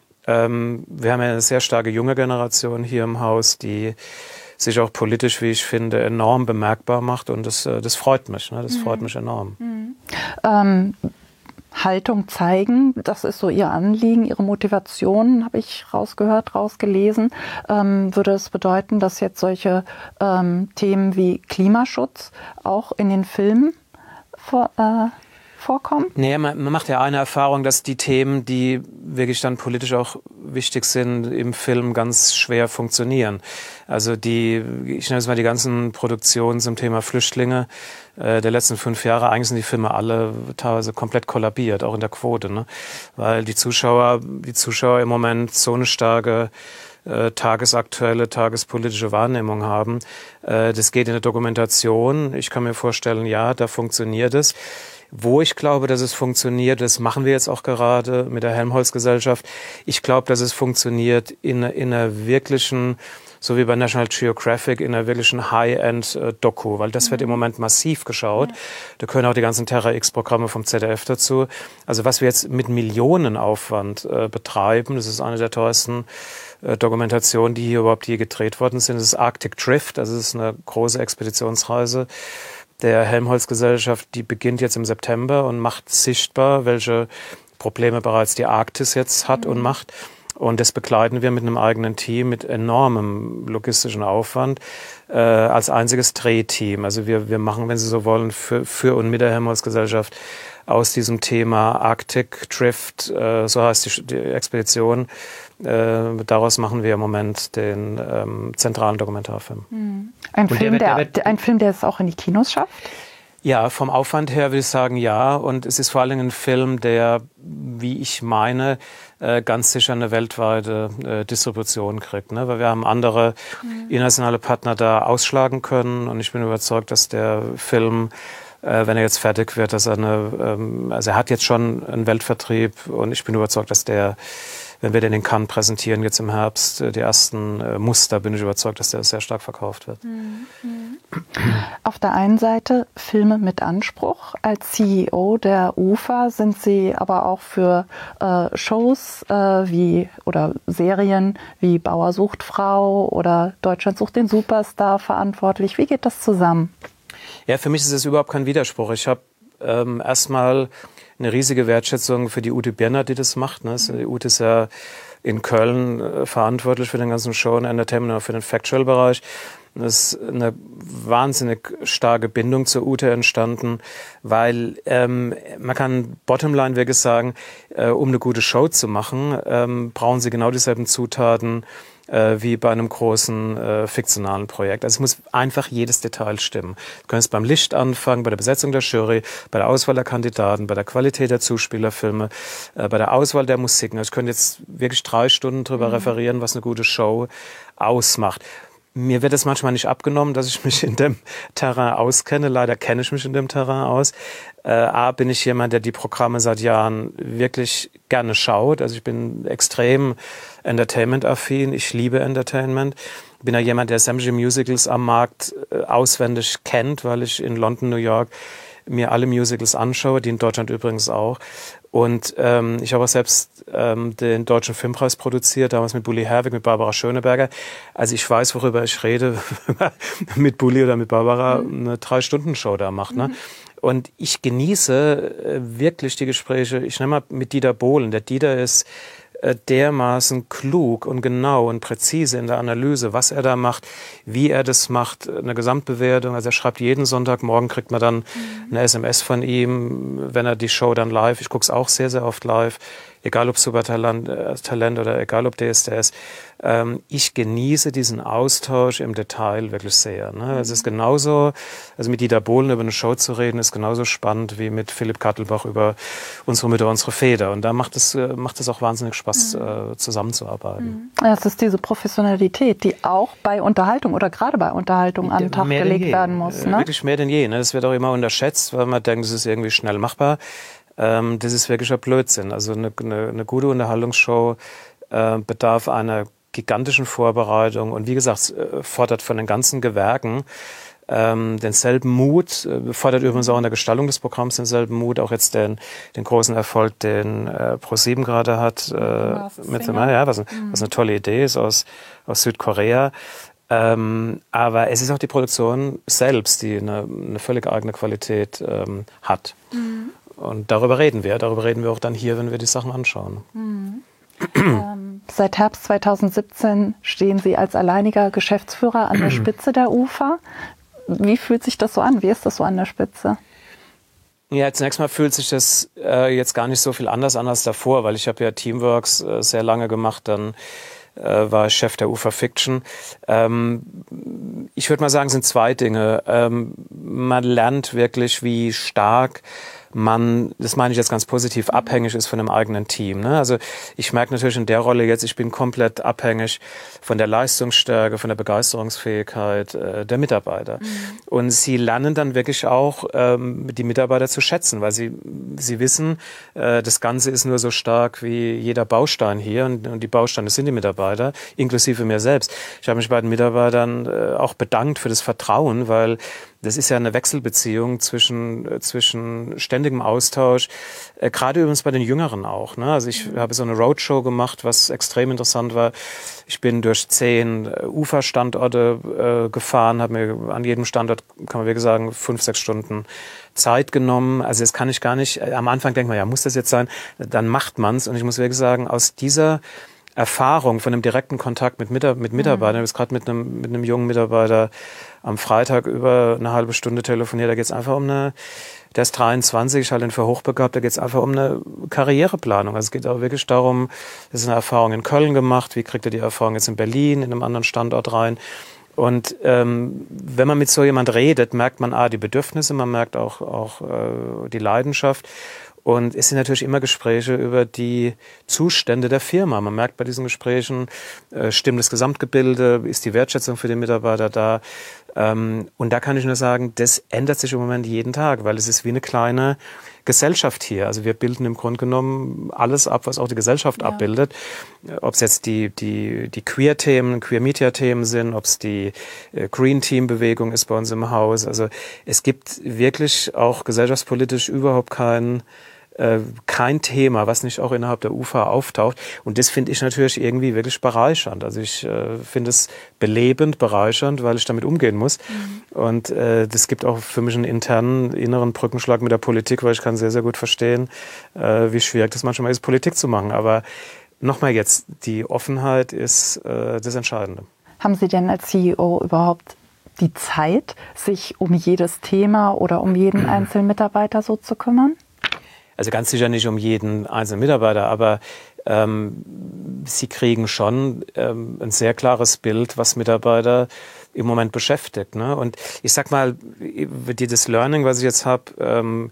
Ähm, wir haben ja eine sehr starke junge Generation hier im Haus, die sich auch politisch, wie ich finde, enorm bemerkbar macht und das, das freut mich, ne? Das mhm. freut mich enorm. Mhm. Ähm, Haltung zeigen, das ist so Ihr Anliegen, Ihre Motivation, habe ich rausgehört, rausgelesen. Ähm, würde es bedeuten, dass jetzt solche ähm, Themen wie Klimaschutz auch in den Filmen vor, äh, vorkommen? Nee, man, man macht ja eine Erfahrung, dass die Themen, die wirklich dann politisch auch wichtig sind, im Film ganz schwer funktionieren. Also die, ich nenne es mal die ganzen Produktionen zum Thema Flüchtlinge äh, der letzten fünf Jahre, eigentlich sind die Filme alle teilweise komplett kollabiert, auch in der Quote, ne? Weil die Zuschauer, die Zuschauer im Moment so eine starke äh, tagesaktuelle, tagespolitische Wahrnehmung haben. Äh, das geht in der Dokumentation. Ich kann mir vorstellen, ja, da funktioniert es. Wo ich glaube, dass es funktioniert, das machen wir jetzt auch gerade mit der Helmholtz-Gesellschaft. Ich glaube, dass es funktioniert in, in einer wirklichen, so wie bei National Geographic, in einer wirklichen High-End-Doku, weil das mhm. wird im Moment massiv geschaut. Ja. Da können auch die ganzen Terra-X-Programme vom Z D F dazu. Also was wir jetzt mit Millionenaufwand äh, betreiben, das ist eine der teuersten äh, Dokumentationen, die hier überhaupt je gedreht worden sind. Das ist Arctic Drift, also das ist eine große Expeditionsreise der Helmholtz-Gesellschaft, die beginnt jetzt im September und macht sichtbar, welche Probleme bereits die Arktis jetzt hat mhm. und macht. Und das begleiten wir mit einem eigenen Team, mit enormem logistischen Aufwand, äh, als einziges Drehteam. Also wir, wir machen, wenn Sie so wollen, für, für und mit der Helmholtz-Gesellschaft aus diesem Thema Arctic Drift, äh, so heißt die, die Expedition, äh, daraus machen wir im Moment den ähm, zentralen Dokumentarfilm. Mhm. Ein, Film, der, wird, der, wird, ein Film, der es auch in die Kinos schafft? Ja, vom Aufwand her würde ich sagen, ja. Und es ist vor allen Dingen ein Film, der, wie ich meine, äh, ganz sicher eine weltweite äh, Distribution kriegt, ne? Weil wir haben andere mhm. internationale Partner da ausschlagen können. Und ich bin überzeugt, dass der Film, äh, wenn er jetzt fertig wird, dass er eine, ähm, also er hat jetzt schon einen Weltvertrieb. Und ich bin überzeugt, dass der, wenn wir den in Cannes präsentieren, jetzt im Herbst, die ersten äh, Muster, bin ich überzeugt, dass der sehr stark verkauft wird. Mhm. Auf der einen Seite Filme mit Anspruch. Als C E O der U F A sind Sie aber auch für äh, Shows äh, wie oder Serien wie Bauer sucht Frau oder Deutschland sucht den Superstar verantwortlich. Wie geht das zusammen? Ja, für mich ist es überhaupt kein Widerspruch. Ich habe ähm, erstmal eine riesige Wertschätzung für die Ute Birner, die das macht. Ne? Die Ute ist ja in Köln äh, verantwortlich für den ganzen Show- und Entertainment, auch für den Factual-Bereich. Es ist eine wahnsinnig starke Bindung zur Ute entstanden, weil ähm, man kann bottomline wirklich sagen, äh, um eine gute Show zu machen, ähm, brauchen Sie genau dieselben Zutaten äh, wie bei einem großen äh, fiktionalen Projekt. Also es muss einfach jedes Detail stimmen. Sie können es beim Licht anfangen, bei der Besetzung der Jury, bei der Auswahl der Kandidaten, bei der Qualität der Zuspielerfilme, äh, bei der Auswahl der Musiken. Also ich könnte jetzt wirklich drei Stunden drüber mhm. referieren, was eine gute Show ausmacht. Mir wird es manchmal nicht abgenommen, dass ich mich in dem Terrain auskenne. Leider kenne ich mich in dem Terrain aus. Äh, A, bin ich jemand, der die Programme seit Jahren wirklich gerne schaut. Also ich bin extrem Entertainment-affin. Ich liebe Entertainment. Bin ja jemand, der sämtliche Musicals am Markt äh, auswendig kennt, weil ich in London, New York mir alle Musicals anschaue, die in Deutschland übrigens auch. Und ähm, ich habe auch selbst ähm, den Deutschen Filmpreis produziert, damals mit Bully Herwig, mit Barbara Schöneberger. Also ich weiß, worüber ich rede, mit Bully oder mit Barbara mhm. eine Drei-Stunden-Show da macht. Ne? Mhm. Und ich genieße äh, wirklich die Gespräche. Ich nenne mal mit Dieter Bohlen. Der Dieter ist dermaßen klug und genau und präzise in der Analyse, was er da macht, wie er das macht, eine Gesamtbewertung. Also er schreibt jeden Sonntagmorgen, kriegt man dann mhm. eine S M S von ihm, wenn er die Show dann live, ich gucke es auch sehr, sehr oft live, egal ob Supertalent äh, Talent oder egal ob D S D S. Ähm, ich genieße diesen Austausch im Detail wirklich sehr. Ne? Mhm. Es ist genauso, also mit Dieter Bohlen über eine Show zu reden, ist genauso spannend wie mit Philipp Kattelbach über unsere Mütter, unsere Väter. Und da macht es, macht es auch wahnsinnig Spaß, mhm. äh, zusammenzuarbeiten. Mhm. Ja, es ist diese Professionalität, die auch bei Unterhaltung oder gerade bei Unterhaltung an den Tag gelegt werden muss. Ne? Wirklich mehr denn je. Ne? Das wird auch immer unterschätzt, weil man denkt, es ist irgendwie schnell machbar. Ähm, das ist wirklich ein Blödsinn. Also eine, eine, eine gute Unterhaltungsshow äh, bedarf einer gigantischen Vorbereitung und wie gesagt, äh, fordert von den ganzen Gewerken ähm, denselben Mut, äh, fordert übrigens auch in der Gestaltung des Programms denselben Mut, auch jetzt den, den großen Erfolg, den äh, ProSieben gerade hat, äh, mit dem, ja, was, mhm. was eine tolle Idee ist aus, aus Südkorea. Ähm, aber es ist auch die Produktion selbst, die eine, eine völlig eigene Qualität ähm, hat. Mhm. Und darüber reden wir. Darüber reden wir auch dann hier, wenn wir die Sachen anschauen. Mhm. ähm, seit Herbst zweitausendsiebzehn stehen Sie als alleiniger Geschäftsführer an der Spitze der U F A. Wie fühlt sich das so an? Wie ist das so an der Spitze? Ja, zunächst mal fühlt sich das äh, jetzt gar nicht so viel anders an als davor, weil ich habe ja Teamworks äh, sehr lange gemacht, dann äh, war ich Chef der U F A Fiction. Ähm, ich würde mal sagen, es sind zwei Dinge. Ähm, man lernt wirklich, wie stark man, das meine ich jetzt ganz positiv, abhängig ist von einem eigenen Team. Ne? Also ich merke natürlich in der Rolle jetzt, ich bin komplett abhängig von der Leistungsstärke, von der Begeisterungsfähigkeit äh, der Mitarbeiter. Mhm. Und sie lernen dann wirklich auch, ähm, die Mitarbeiter zu schätzen, weil sie sie wissen, äh, das Ganze ist nur so stark wie jeder Baustein hier und, und die Bausteine sind die Mitarbeiter, inklusive mir selbst. Ich habe mich bei den Mitarbeitern äh, auch bedankt für das Vertrauen, weil das ist ja eine Wechselbeziehung zwischen zwischen ständigem Austausch, äh, gerade übrigens bei den Jüngeren auch. Ne? Also ich mhm. habe so eine Roadshow gemacht, was extrem interessant war. Ich bin durch zehn äh, U F A-Standorte äh, gefahren, habe mir an jedem Standort, kann man wirklich sagen, fünf, sechs Stunden Zeit genommen. Also das kann ich gar nicht. Am Anfang denkt man, ja, muss das jetzt sein? Dann macht man's. Und ich muss wirklich sagen, aus dieser Erfahrung von einem direkten Kontakt mit, Mitar- mit Mitarbeitern, mhm. ich habe gerade mit einem, mit einem jungen Mitarbeiter am Freitag über eine halbe Stunde telefoniert, da geht es einfach um eine, der ist dreiundzwanzig, ich halte ihn für hochbegabt, da geht es einfach um eine Karriereplanung. Also es geht auch wirklich darum, das ist eine Erfahrung in Köln gemacht, wie kriegt er die Erfahrung jetzt in Berlin, in einem anderen Standort rein. Und ähm, wenn man mit so jemand redet, merkt man ah, die Bedürfnisse, man merkt auch, auch äh, die Leidenschaft. Und es sind natürlich immer Gespräche über die Zustände der Firma. Man merkt bei diesen Gesprächen, äh, stimmt das Gesamtgebilde, ist die Wertschätzung für den Mitarbeiter da. Ähm, und da kann ich nur sagen, das ändert sich im Moment jeden Tag, weil es ist wie eine kleine Gesellschaft hier. Also wir bilden im Grunde genommen alles ab, was auch die Gesellschaft ja. abbildet. Ob es jetzt die, die, die Queer-Themen, Queer-Media-Themen sind, ob es die äh, Green-Team-Bewegung ist bei uns im Haus. Also es gibt wirklich auch gesellschaftspolitisch überhaupt keinen kein Thema, was nicht auch innerhalb der U F A auftaucht. Und das finde ich natürlich irgendwie wirklich bereichernd. Also ich äh, finde es belebend, bereichernd, weil ich damit umgehen muss. Mhm. Und äh, das gibt auch für mich einen internen, inneren Brückenschlag mit der Politik, weil ich kann sehr, sehr gut verstehen, äh, wie schwierig das manchmal ist, Politik zu machen. Aber nochmal jetzt, die Offenheit ist äh, das Entscheidende. Haben Sie denn als C E O überhaupt die Zeit, sich um jedes Thema oder um jeden einzelnen Mitarbeiter so zu kümmern? Also ganz sicher nicht um jeden einzelnen Mitarbeiter, aber ähm, sie kriegen schon ähm, ein sehr klares Bild, was Mitarbeiter im Moment beschäftigt. Ne? Und ich sag mal, dieses Learning, was ich jetzt habe, ähm,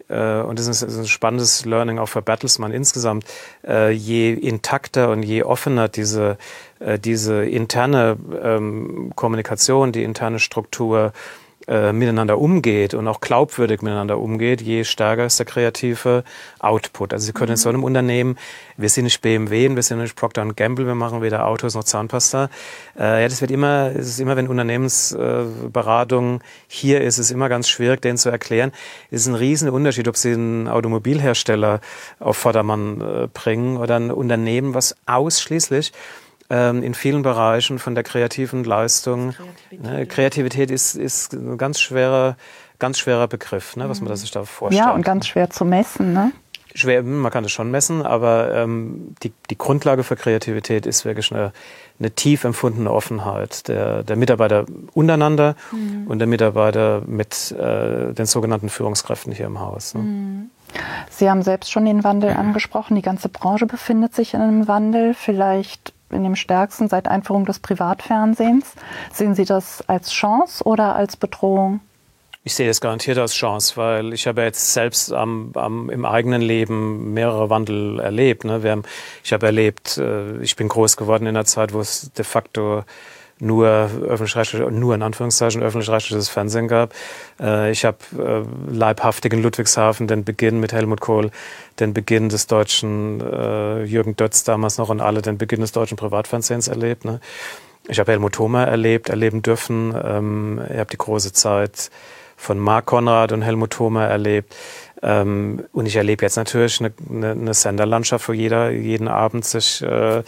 äh, und das ist, das ist ein spannendes Learning auch für Bertelsmann insgesamt, äh, je intakter und je offener diese, äh, diese interne ähm, Kommunikation, die interne Struktur äh, miteinander umgeht und auch glaubwürdig miteinander umgeht, je stärker ist der kreative Output. Also Sie können mhm. in so einem Unternehmen, wir sind nicht B M W, wir sind nicht Procter und Gamble, wir machen weder Autos noch Zahnpasta. Äh, ja, das wird immer, es ist immer, wenn Unternehmensberatung äh, hier ist, ist es immer ganz schwierig, denen zu erklären. Es ist ein riesen Unterschied, ob Sie einen Automobilhersteller auf Vordermann äh, bringen oder ein Unternehmen, was ausschließlich in vielen Bereichen von der kreativen Leistung. Kreativität, ne, Kreativität ist, ist ein ganz schwerer, ganz schwerer Begriff, ne, was man sich da vorstellt. Ja, und ganz schwer zu messen, ne? Schwer, man kann es schon messen, aber ähm, die, die Grundlage für Kreativität ist wirklich eine, eine tief empfundene Offenheit der, der Mitarbeiter untereinander mhm. und der Mitarbeiter mit äh, den sogenannten Führungskräften hier im Haus. Ne? Mhm. Sie haben selbst schon den Wandel angesprochen. Die ganze Branche befindet sich in einem Wandel. Vielleicht in dem stärksten seit Einführung des Privatfernsehens. Sehen Sie das als Chance oder als Bedrohung? Ich sehe es garantiert als Chance, weil ich habe jetzt selbst am, am, im eigenen Leben mehrere Wandel erlebt. Ne? Wir haben, ich habe erlebt, äh, ich bin groß geworden in einer Zeit, wo es de facto nur öffentlich-rechtlich, nur in Anführungszeichen öffentlich-rechtliches Fernsehen gab. Äh, ich habe äh, leibhaftig in Ludwigshafen den Beginn mit Helmut Kohl, den Beginn des deutschen äh, Jürgen Dötz damals noch und alle den Beginn des deutschen Privatfernsehens erlebt. Ne? Ich habe Helmut Thoma erlebt, erleben dürfen. Ähm, ich habe die große Zeit von Marc Konrad und Helmut Thoma erlebt. Ähm, und ich erlebe jetzt natürlich eine, eine, eine Senderlandschaft, wo jeder jeden Abend sich äh,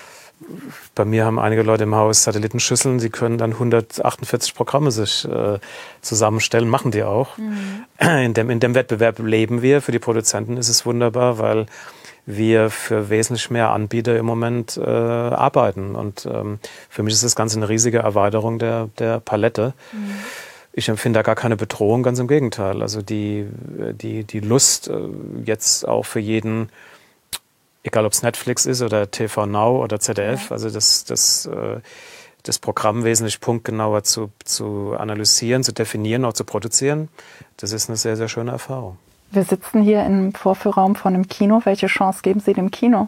bei mir haben einige Leute im Haus Satellitenschüsseln, sie können dann hundertachtundvierzig Programme sich äh, zusammenstellen, machen die auch. Mhm. In dem, in dem Wettbewerb leben wir. Für die Produzenten ist es wunderbar, weil wir für wesentlich mehr Anbieter im Moment äh, arbeiten. Und ähm, für mich ist das Ganze eine riesige Erweiterung der, der Palette. Mhm. Ich empfinde da gar keine Bedrohung, ganz im Gegenteil. Also die, die, die Lust äh, jetzt auch für jeden, egal ob es Netflix ist oder T V Now oder Z D F, ja. also das, das, das Programm wesentlich punktgenauer zu, zu analysieren, zu definieren, auch zu produzieren, das ist eine sehr, sehr schöne Erfahrung. Wir sitzen hier im Vorführraum von einem Kino. Welche Chance geben Sie dem Kino?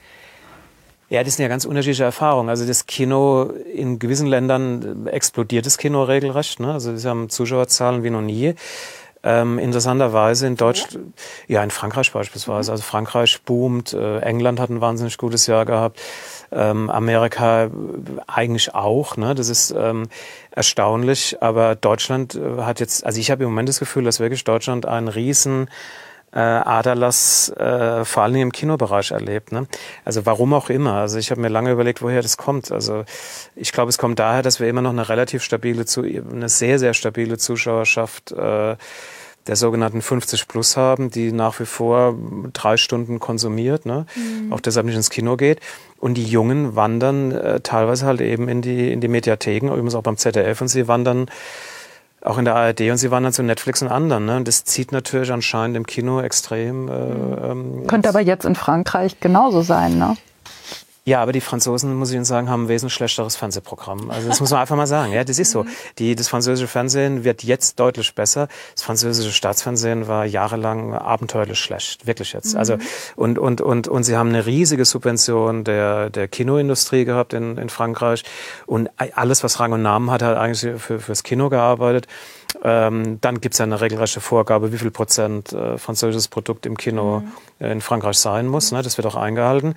Ja, das sind ja ganz unterschiedliche Erfahrungen. Also das Kino, in gewissen Ländern explodiert das Kino regelrecht. Ne? Also sie haben Zuschauerzahlen wie noch nie. Ähm, interessanterweise in Deutschland, ja in Frankreich beispielsweise, also Frankreich boomt, äh, England hat ein wahnsinnig gutes Jahr gehabt, ähm, Amerika eigentlich auch, ne? Das ist ähm, erstaunlich, aber Deutschland äh, hat jetzt, also ich habe im Moment das Gefühl, dass wirklich Deutschland einen riesen äh, Aderlass äh, vor allem im Kinobereich erlebt, ne? Also warum auch immer, also ich habe mir lange überlegt, woher das kommt, also ich glaube, es kommt daher, dass wir immer noch eine relativ stabile, eine sehr, sehr stabile Zuschauerschaft äh, der sogenannten fünfzig plus haben, die nach wie vor drei Stunden konsumiert, ne? Mhm. Auch deshalb nicht ins Kino geht. Und die Jungen wandern äh, teilweise halt eben in die, in die Mediatheken, übrigens auch beim Z D F, und sie wandern auch in der A R D und sie wandern zu Netflix und anderen. Ne? Und das zieht natürlich anscheinend im Kino extrem. Äh, ähm, Könnte aber jetzt in Frankreich genauso sein, ne? Ja, aber die Franzosen, muss ich Ihnen sagen, haben ein wesentlich schlechteres Fernsehprogramm. Also das muss man einfach mal sagen. Ja, das ist so. Die, das französische Fernsehen wird jetzt deutlich besser. Das französische Staatsfernsehen war jahrelang abenteuerlich schlecht. Wirklich jetzt. Mhm. Also, und, und, und, und sie haben eine riesige Subvention der, der Kinoindustrie gehabt in, in Frankreich. Und alles, was Rang und Namen hat, hat eigentlich für, fürs Kino gearbeitet. Ähm, dann gibt's ja eine regelrechte Vorgabe, wie viel Prozent äh, französisches Produkt im Kino mhm. äh, in Frankreich sein muss. Ne? Das wird auch eingehalten.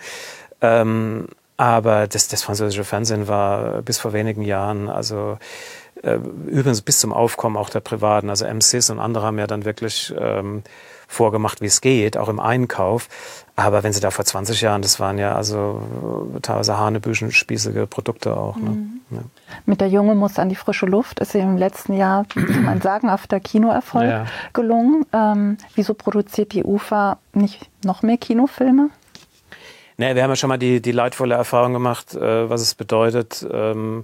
Ähm, aber das, das französische Fernsehen war bis vor wenigen Jahren, also äh, übrigens bis zum Aufkommen auch der Privaten, also M sechs und andere haben ja dann wirklich ähm, vorgemacht, wie es geht, auch im Einkauf. Aber wenn sie da vor zwanzig Jahren, das waren ja also teilweise hanebüchenspießige Produkte auch. Ne? Mhm. Ja. Mit der Junge muss an die frische Luft ist im letzten Jahr ein sagenhafter Kinoerfolg ja. gelungen. Ähm, wieso produziert die U F A nicht noch mehr Kinofilme? Nee, wir haben ja schon mal die, die leidvolle Erfahrung gemacht, äh, was es bedeutet, ähm,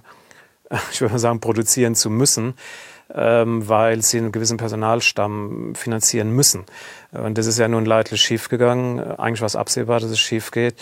ich würde mal sagen, produzieren zu müssen, ähm, weil sie einen gewissen Personalstamm finanzieren müssen. Und das ist ja nun leidlich schiefgegangen. Eigentlich war es absehbar, dass es schief geht.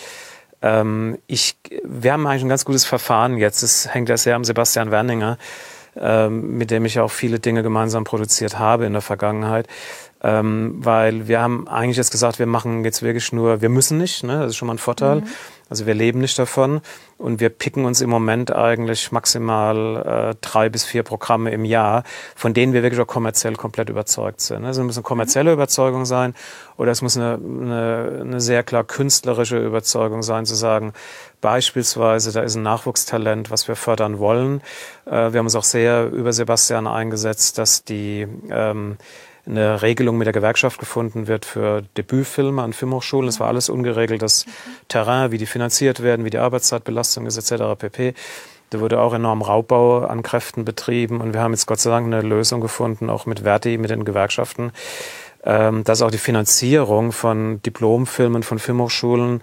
Ähm, ich, wir haben eigentlich ein ganz gutes Verfahren jetzt. Das hängt ja sehr am Sebastian Werninger, ähm, mit dem ich auch viele Dinge gemeinsam produziert habe in der Vergangenheit. Ähm, weil wir haben eigentlich jetzt gesagt, wir machen jetzt wirklich nur, wir müssen nicht, ne? Das ist schon mal ein Vorteil. Mhm. Also wir leben nicht davon und wir picken uns im Moment eigentlich maximal äh, drei bis vier Programme im Jahr, von denen wir wirklich auch kommerziell komplett überzeugt sind. Also es muss eine kommerzielle Überzeugung sein oder es muss eine, eine, eine sehr klar künstlerische Überzeugung sein, zu sagen, beispielsweise, da ist ein Nachwuchstalent, was wir fördern wollen. Äh, wir haben uns auch sehr über Sebastian eingesetzt, dass die ähm, eine Regelung mit der Gewerkschaft gefunden wird für Debütfilme an Filmhochschulen. Das war alles ungeregeltes Terrain, wie die finanziert werden, wie die Arbeitszeitbelastung ist et cetera pp. Da wurde auch enorm Raubbau an Kräften betrieben und wir haben jetzt Gott sei Dank eine Lösung gefunden, auch mit Verdi, mit den Gewerkschaften, ähm, dass auch die Finanzierung von Diplomfilmen von Filmhochschulen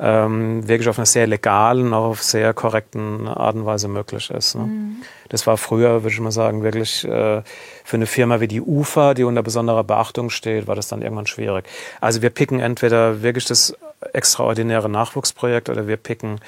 ähm, wirklich auf einer sehr legalen, auch auf sehr korrekten Art und Weise möglich ist. Ne? Mhm. Das war früher, würde ich mal sagen, wirklich äh, für eine Firma wie die UFA, die unter besonderer Beachtung steht, war das dann irgendwann schwierig. Also wir picken entweder wirklich das extraordinäre Nachwuchsprojekt oder wir picken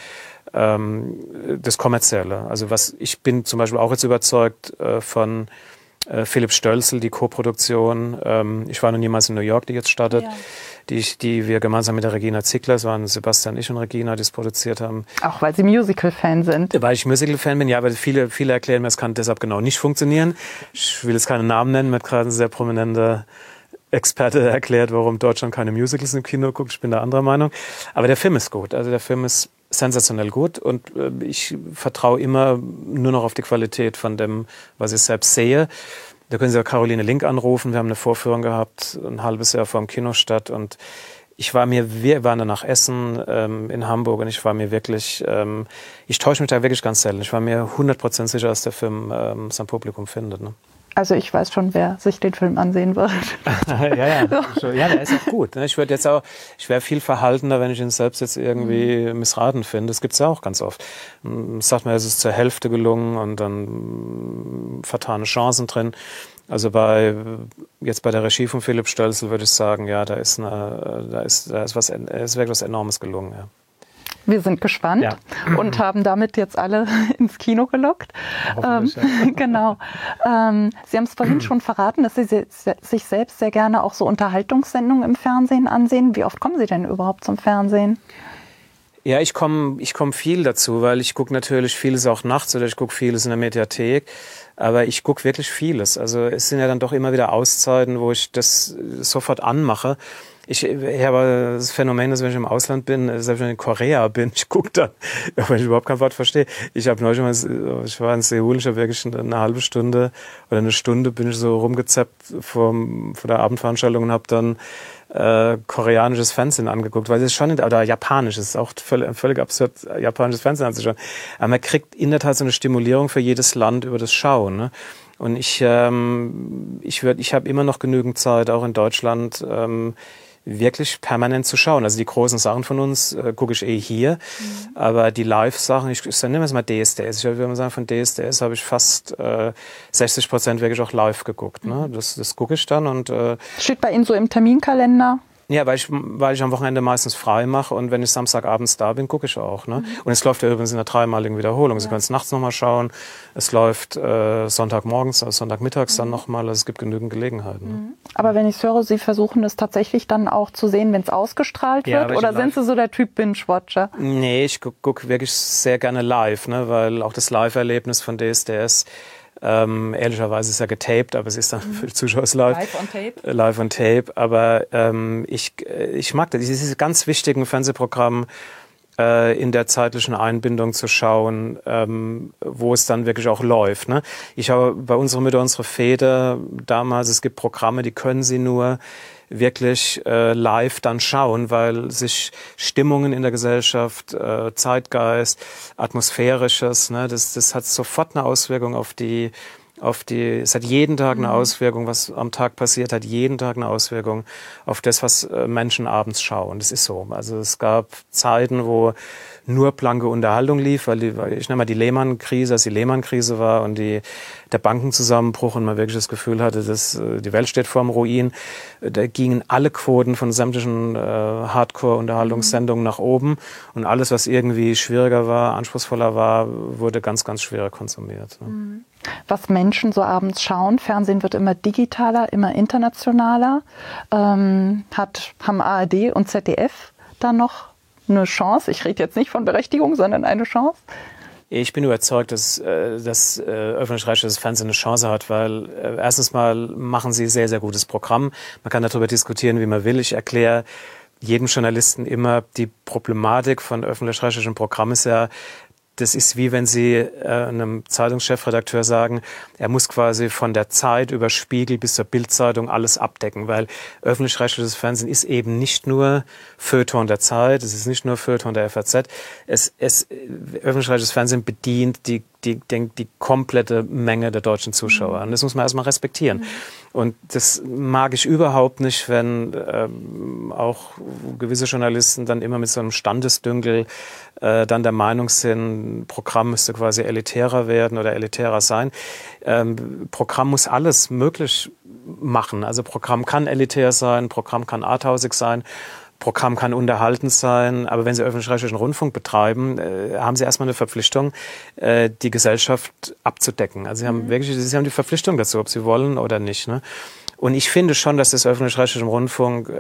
ähm, das Kommerzielle. Also was ich bin zum Beispiel auch jetzt überzeugt äh, von äh, Philipp Stölzel, die Co-Produktion. Ähm, ich war noch niemals in New York, die jetzt startet. Ja. Die, ich, die wir gemeinsam mit der Regina Ziegler, es waren Sebastian, ich und Regina, die es produziert haben. Auch weil Sie Musical-Fan sind. Weil ich Musical-Fan bin, ja, aber viele, viele erklären mir, es kann deshalb genau nicht funktionieren. Ich will jetzt keine Namen nennen, mir hat gerade ein sehr prominenter Experte erklärt, warum Deutschland keine Musicals im Kino guckt. Ich bin da anderer Meinung. Aber der Film ist gut, also der Film ist sensationell gut und äh, ich vertraue immer nur noch auf die Qualität von dem, was ich selbst sehe. Da können Sie auch Caroline Link anrufen. Wir haben eine Vorführung gehabt, ein halbes Jahr vor dem Kinostart. Und ich war mir, wir waren danach Essen ähm, in Hamburg und ich war mir wirklich, ähm, ich täusche mich da wirklich ganz selten. Ich war mir hundert Prozent sicher, dass der Film ähm, sein Publikum findet. Ne? Also ich weiß schon, wer sich den Film ansehen wird. ja, ja. ja, der ist auch gut. Ich würde jetzt auch, ich wäre viel verhaltener, wenn ich ihn selbst jetzt irgendwie missraten finde. Das gibt's ja auch ganz oft. Sagt man, es ist zur Hälfte gelungen und dann vertane Chancen drin. Also bei jetzt bei der Regie von Philipp Stölzel würde ich sagen, ja, da ist eine, da ist, da ist was, ist wirklich was Enormes gelungen. Ja. Wir sind gespannt ja. und haben damit jetzt alle ins Kino gelockt. Ähm, ja. Genau. Ähm, Sie haben es vorhin schon verraten, dass Sie se sich selbst sehr gerne auch so Unterhaltungssendungen im Fernsehen ansehen. Wie oft kommen Sie denn überhaupt zum Fernsehen? Ja, ich komme ich komm viel dazu, weil ich gucke natürlich vieles auch nachts oder ich gucke vieles in der Mediathek. Aber ich gucke wirklich vieles. Also es sind ja dann doch immer wieder Auszeiten, wo ich das sofort anmache. Ich, ich habe das Phänomen, dass wenn ich im Ausland bin, selbst wenn ich in Korea bin, ich gucke dann, wenn ich überhaupt kein Wort verstehe. Ich habe neulich mal, ich war in Seoul, ich habe wirklich eine halbe Stunde oder eine Stunde bin ich so rumgezappt vor, vor der Abendveranstaltung und habe dann äh, koreanisches Fernsehen angeguckt, weil es ist schon, oder japanisch, es ist auch völlig, völlig absurd, japanisches Fernsehen anzuschauen. Aber man kriegt in der Tat so eine Stimulierung für jedes Land über das Schauen, ne? Und ich, ähm, ich würde, ich habe immer noch genügend Zeit, auch in Deutschland, ähm, wirklich permanent zu schauen. Also die großen Sachen von uns äh, gucke ich eh hier, mhm. aber die Live-Sachen, ich, ich nehme jetzt mal D S D S. Ich würde mal sagen, von D S D S habe ich fast äh, sechzig Prozent wirklich auch live geguckt. Ne? Mhm. Das, das gucke ich dann. Und äh, steht bei Ihnen so im Terminkalender? Ja, weil ich, weil ich am Wochenende meistens frei mache und wenn ich Samstagabends da bin, gucke ich auch. Ne? Mhm. Und es läuft ja übrigens in einer dreimaligen Wiederholung. Ja. Sie können es nachts nochmal schauen. Es läuft äh, Sonntagmorgens, also Sonntagmittags mhm. dann nochmal. Also es gibt genügend Gelegenheiten. Ne? Mhm. Aber wenn ich es höre, Sie versuchen es tatsächlich dann auch zu sehen, wenn es ausgestrahlt ja, wird? Oder sind Sie so der Typ Binge-Watcher? Nee, ich gucke guck wirklich sehr gerne live, ne? Weil auch das Live-Erlebnis von D S D S Ähm, ehrlicherweise ist ja getaped, aber es ist dann für die Zuschauer live. Live on tape. Live on tape. Aber ähm, ich, ich mag das. Diese ganz wichtigen Fernsehprogramm äh, in der zeitlichen Einbindung zu schauen, ähm, wo es dann wirklich auch läuft. Ne? Ich habe bei unserer Mütter, unsere Väter damals, es gibt Programme, die können sie nur wirklich äh, live dann schauen, weil sich Stimmungen in der Gesellschaft, äh, Zeitgeist, Atmosphärisches, ne, das, das hat sofort eine Auswirkung auf die, auf die, es hat jeden Tag eine Auswirkung, was am Tag passiert, hat jeden Tag eine Auswirkung auf das, was äh, Menschen abends schauen. Das ist so. Also es gab Zeiten, wo nur blanke Unterhaltung lief, weil, die, weil ich nenne mal die Lehman-Krise, als die Lehman-Krise war und die, der Bankenzusammenbruch und man wirklich das Gefühl hatte, dass die Welt steht vorm Ruin. Da gingen alle Quoten von sämtlichen äh, Hardcore-Unterhaltungssendungen mhm. nach oben und alles, was irgendwie schwieriger war, anspruchsvoller war, wurde ganz, ganz schwer konsumiert. Ne? Mhm. was Menschen so abends schauen. Fernsehen wird immer digitaler, immer internationaler. Ähm, hat, haben A R D und Z D F da noch eine Chance? Ich rede jetzt nicht von Berechtigung, sondern eine Chance. Ich bin überzeugt, dass das äh, öffentlich-rechtliches Fernsehen eine Chance hat, weil äh, erstens mal machen sie sehr, sehr gutes Programm. Man kann darüber diskutieren, wie man will. Ich erkläre jedem Journalisten immer, die Problematik von öffentlich-rechtlichem Programm ist ja, das ist wie wenn Sie äh, einem Zeitungschefredakteur sagen, er muss quasi von der Zeit über Spiegel bis zur Bild-Zeitung alles abdecken, weil öffentlich-rechtliches Fernsehen ist eben nicht nur Feuilleton der Zeit, es ist nicht nur Feuilleton der F A Z, es, es, öffentlich-rechtliches Fernsehen bedient die Die, die, die komplette Menge der deutschen Zuschauer. Und das muss man erstmal respektieren. Mhm. Und das mag ich überhaupt nicht, wenn ähm, auch gewisse Journalisten dann immer mit so einem Standesdünkel äh, dann der Meinung sind, Programm müsste quasi elitärer werden oder elitärer sein. Ähm, Programm muss alles möglich machen. Also Programm kann elitär sein, Programm kann arthausig sein. Programm kann unterhaltend sein, aber wenn Sie öffentlich-rechtlichen Rundfunk betreiben, äh, haben Sie erstmal eine Verpflichtung, äh, die Gesellschaft abzudecken. Also Sie haben mhm. wirklich, Sie haben die Verpflichtung dazu, ob Sie wollen oder nicht. Ne? Und ich finde schon, dass das öffentlich-rechtlichen Rundfunk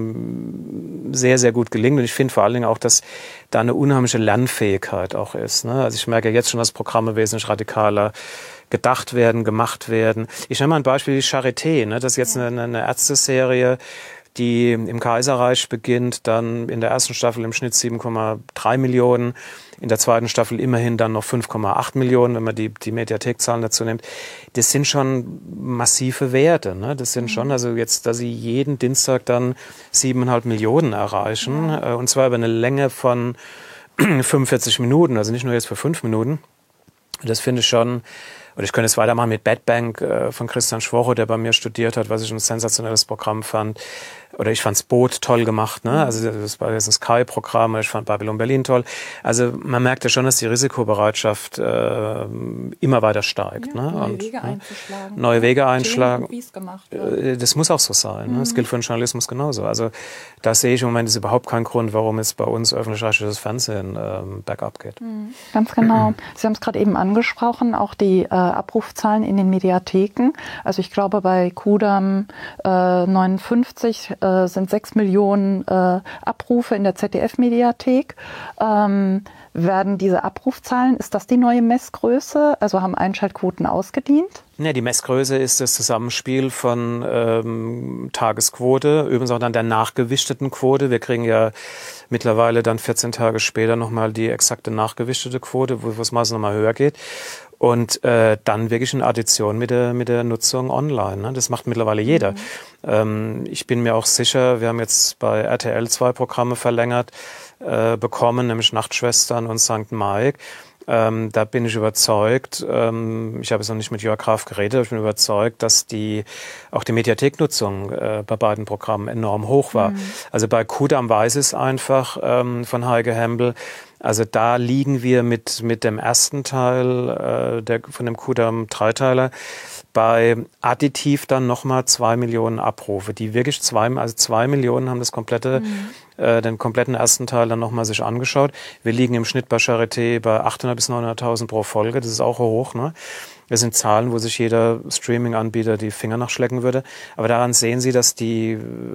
ähm, sehr, sehr gut gelingt. Und ich finde vor allen Dingen auch, dass da eine unheimliche Lernfähigkeit auch ist. Ne? Also ich merke jetzt schon, dass Programme wesentlich radikaler gedacht werden, gemacht werden. Ich nenne mal ein Beispiel, die Charité. Ne? Das ist jetzt eine, eine Ärzteserie, die im Kaiserreich beginnt, dann in der ersten Staffel im Schnitt sieben Komma drei Millionen, in der zweiten Staffel immerhin dann noch fünf Komma acht Millionen, wenn man die, die Mediathekzahlen dazu nimmt. Das sind schon massive Werte. Ne? Das sind schon, also jetzt, dass sie jeden Dienstag dann siebeneinhalb Millionen erreichen, ja. äh, und zwar über eine Länge von fünfundvierzig Minuten, also nicht nur jetzt für fünf Minuten. Das finde ich schon. Und ich könnte es weitermachen mit Bad Bank äh, von Christian Schwocho, der bei mir studiert hat, was ich ein sensationelles Programm fand. Oder ich fand's Boot toll gemacht, ne? Also das war jetzt ein Sky-Programm, ich fand Babylon Berlin toll. Also man merkt ja schon, dass die Risikobereitschaft äh, immer weiter steigt. Ja, ne? Neue Und, Wege ne? einzuschlagen. Neue Wege einschlagen. Wie es gemacht wird. Das muss auch so sein. Ne? Mhm. Das gilt für den Journalismus genauso. Also da sehe ich im Moment ist überhaupt keinen Grund, warum es bei uns öffentlich-rechtliches Fernsehen ähm, bergab geht. Mhm. Ganz genau. Sie haben es gerade eben angesprochen, auch die äh, Abrufzahlen in den Mediatheken. Also ich glaube bei Kudam äh, neunundfünfzig äh, sind sechs Millionen äh, Abrufe in der Z D F-Mediathek. Ähm, werden diese Abrufzahlen, ist das die neue Messgröße? Also haben Einschaltquoten ausgedient? Ja, die Messgröße ist das Zusammenspiel von ähm, Tagesquote, übrigens auch dann der nachgewichteten Quote. Wir kriegen ja mittlerweile dann vierzehn Tage später nochmal die exakte nachgewichtete Quote, wo es meistens nochmal höher geht. Und äh, dann wirklich in Addition mit der mit der Nutzung online. Ne? Das macht mittlerweile jeder. Mhm. Ähm, ich bin mir auch sicher, wir haben jetzt bei R T L zwei Programme verlängert äh, bekommen, nämlich Nachtschwestern und Sankt Mike. Ähm, da bin ich überzeugt, ähm, ich habe jetzt noch nicht mit Jörg Graf geredet, aber ich bin überzeugt, dass die auch die Mediatheknutzung äh, bei beiden Programmen enorm hoch war. Mhm. Also bei Kudam weiß es einfach ähm, von Heike Hempel. Also da liegen wir mit mit dem ersten Teil äh, der von dem Kudam Dreiteiler bei additiv dann nochmal zwei Millionen Abrufe, die wirklich zwei, also zwei Millionen haben das komplette, mhm. äh, den kompletten ersten Teil dann nochmal sich angeschaut. Wir liegen im Schnitt bei Charité bei achthundert bis neunhunderttausend pro Folge, das ist auch hoch, ne? Das sind Zahlen, wo sich jeder Streaming-Anbieter die Finger nachschlecken würde. Aber daran sehen Sie, dass die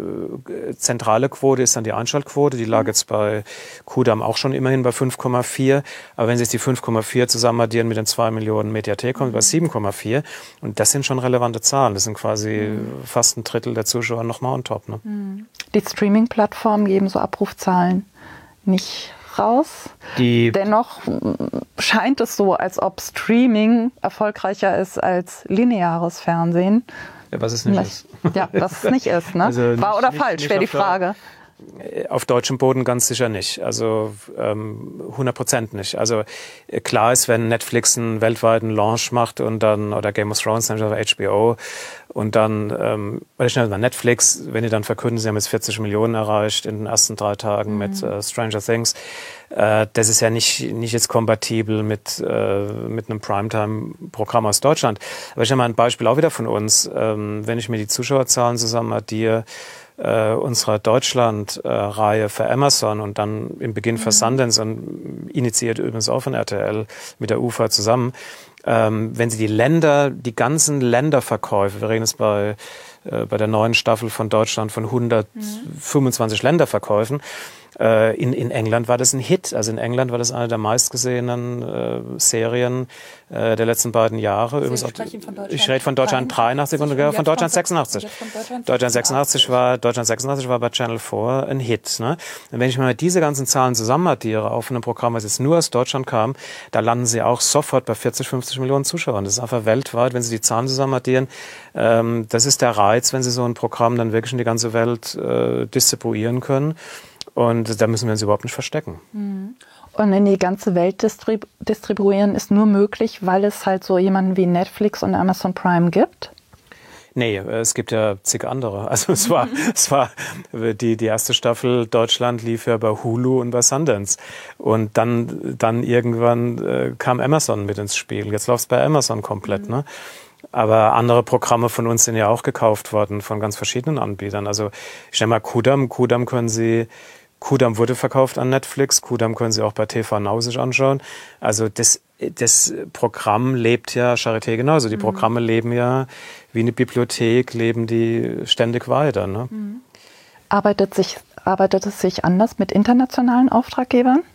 äh, zentrale Quote ist dann die Einschaltquote. Die lag jetzt bei Kudam auch schon immerhin bei fünf Komma vier. Aber wenn Sie jetzt die fünf Komma vier zusammen addieren mit den zwei Millionen Mediathek, kommt bei sieben Komma vier. Und das sind schon relevante Zahlen. Das sind quasi mhm. fast ein Drittel der Zuschauer nochmal on top. Ne? Die Streaming-Plattformen geben so Abrufzahlen nicht raus. Die Dennoch scheint es so, als ob Streaming erfolgreicher ist als lineares Fernsehen. Ja, was es nicht ist. Ja, was es nicht ist. Ne? Also wahr oder nicht, falsch, wäre die Frage. Auf deutschem Boden ganz sicher nicht. Also ähm, hundert Prozent nicht. Also äh, klar ist, wenn Netflix einen weltweiten Launch macht und dann, oder Game of Thrones, dann auf H B O und dann, ähm, weil ich schnell mal Netflix, wenn die dann verkünden, sie haben jetzt vierzig Millionen erreicht in den ersten drei Tagen mhm. mit äh, Stranger Things, äh, das ist ja nicht nicht jetzt kompatibel mit äh, mit einem Primetime-Programm aus Deutschland. Aber ich habe mal ein Beispiel auch wieder von uns. Ähm, wenn ich mir die Zuschauerzahlen zusammen addiere, Uh, unserer Deutschland-Reihe uh, für Amazon und dann im Beginn für Sundance und initiiert übrigens auch von R T L mit der UFA zusammen. Ähm, wenn Sie die Länder, die ganzen Länderverkäufe, wir reden jetzt bei, äh, bei der neuen Staffel von Deutschland von hundertfünfundzwanzig mhm. Länderverkäufen, äh, in, in England war das ein Hit. Also in England war das eine der meistgesehenen äh, Serien äh, der letzten beiden Jahre. Sie Übrigens auch, von ich rede von Deutschland dreiundachtzig und ja, von Deutschland sechsundachtzig. Von Deutschland, Deutschland sechsundachtzig war, Deutschland sechsundachtzig war bei Channel vier ein Hit. Ne? Und wenn ich mal diese ganzen Zahlen zusammenaddiere auf einem Programm, was jetzt nur aus Deutschland kam, da landen Sie auch sofort bei vierzig, fünfzig Millionen Zuschauern. Das ist einfach weltweit, wenn Sie die Zahlen zusammenaddieren. Ähm, das ist der Reiz, wenn Sie so ein Programm dann wirklich in die ganze Welt äh, distribuieren können. Und da müssen wir uns überhaupt nicht verstecken. Und in die ganze Welt distrib- distribuieren ist nur möglich, weil es halt so jemanden wie Netflix und Amazon Prime gibt? Nee, es gibt ja zig andere. Also es war, es war die, die erste Staffel Deutschland lief ja bei Hulu und bei Sundance. Und dann, dann irgendwann äh, kam Amazon mit ins Spiel. Jetzt läuft es bei Amazon komplett, mhm. ne? Aber andere Programme von uns sind ja auch gekauft worden von ganz verschiedenen Anbietern. Also ich nenne mal Kudam. Kudam können Sie, Kudam wurde verkauft an Netflix. Kudam können Sie auch bei T V Now sich anschauen. Also das, das Programm lebt ja, Charité genauso. Die Programme mhm. leben ja wie eine Bibliothek, leben die ständig weiter. Ne? Mhm. Arbeitet sich, arbeitet es sich anders mit internationalen Auftraggebern?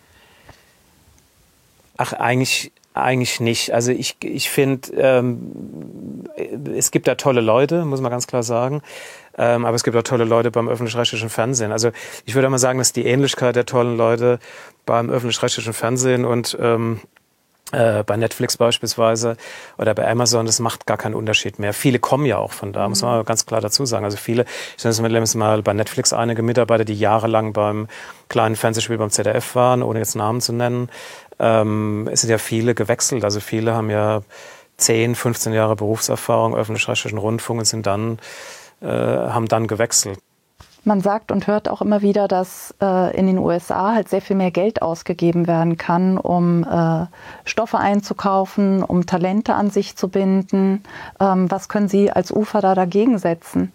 Ach, eigentlich... Eigentlich nicht. Also ich, ich finde, ähm, es gibt da tolle Leute, muss man ganz klar sagen. Ähm, aber es gibt auch tolle Leute beim öffentlich-rechtlichen Fernsehen. Also ich würde mal sagen, dass die Ähnlichkeit der tollen Leute beim öffentlich-rechtlichen Fernsehen und ähm, äh, bei Netflix beispielsweise oder bei Amazon, das macht gar keinen Unterschied mehr. Viele kommen ja auch von da, mhm. muss man ganz klar dazu sagen. Also viele, ich nenne es mal bei Netflix einige Mitarbeiter, die jahrelang beim kleinen Fernsehspiel beim Z D F waren, ohne jetzt Namen zu nennen. Ähm, es sind ja viele gewechselt, also viele haben ja zehn, fünfzehn Jahre Berufserfahrung, öffentlich-rechtlichen Rundfunk und sind dann, äh, haben dann gewechselt. Man sagt und hört auch immer wieder, dass äh, in den U S A halt sehr viel mehr Geld ausgegeben werden kann, um äh, Stoffe einzukaufen, um Talente an sich zu binden. Ähm, was können Sie als U F A da dagegen setzen?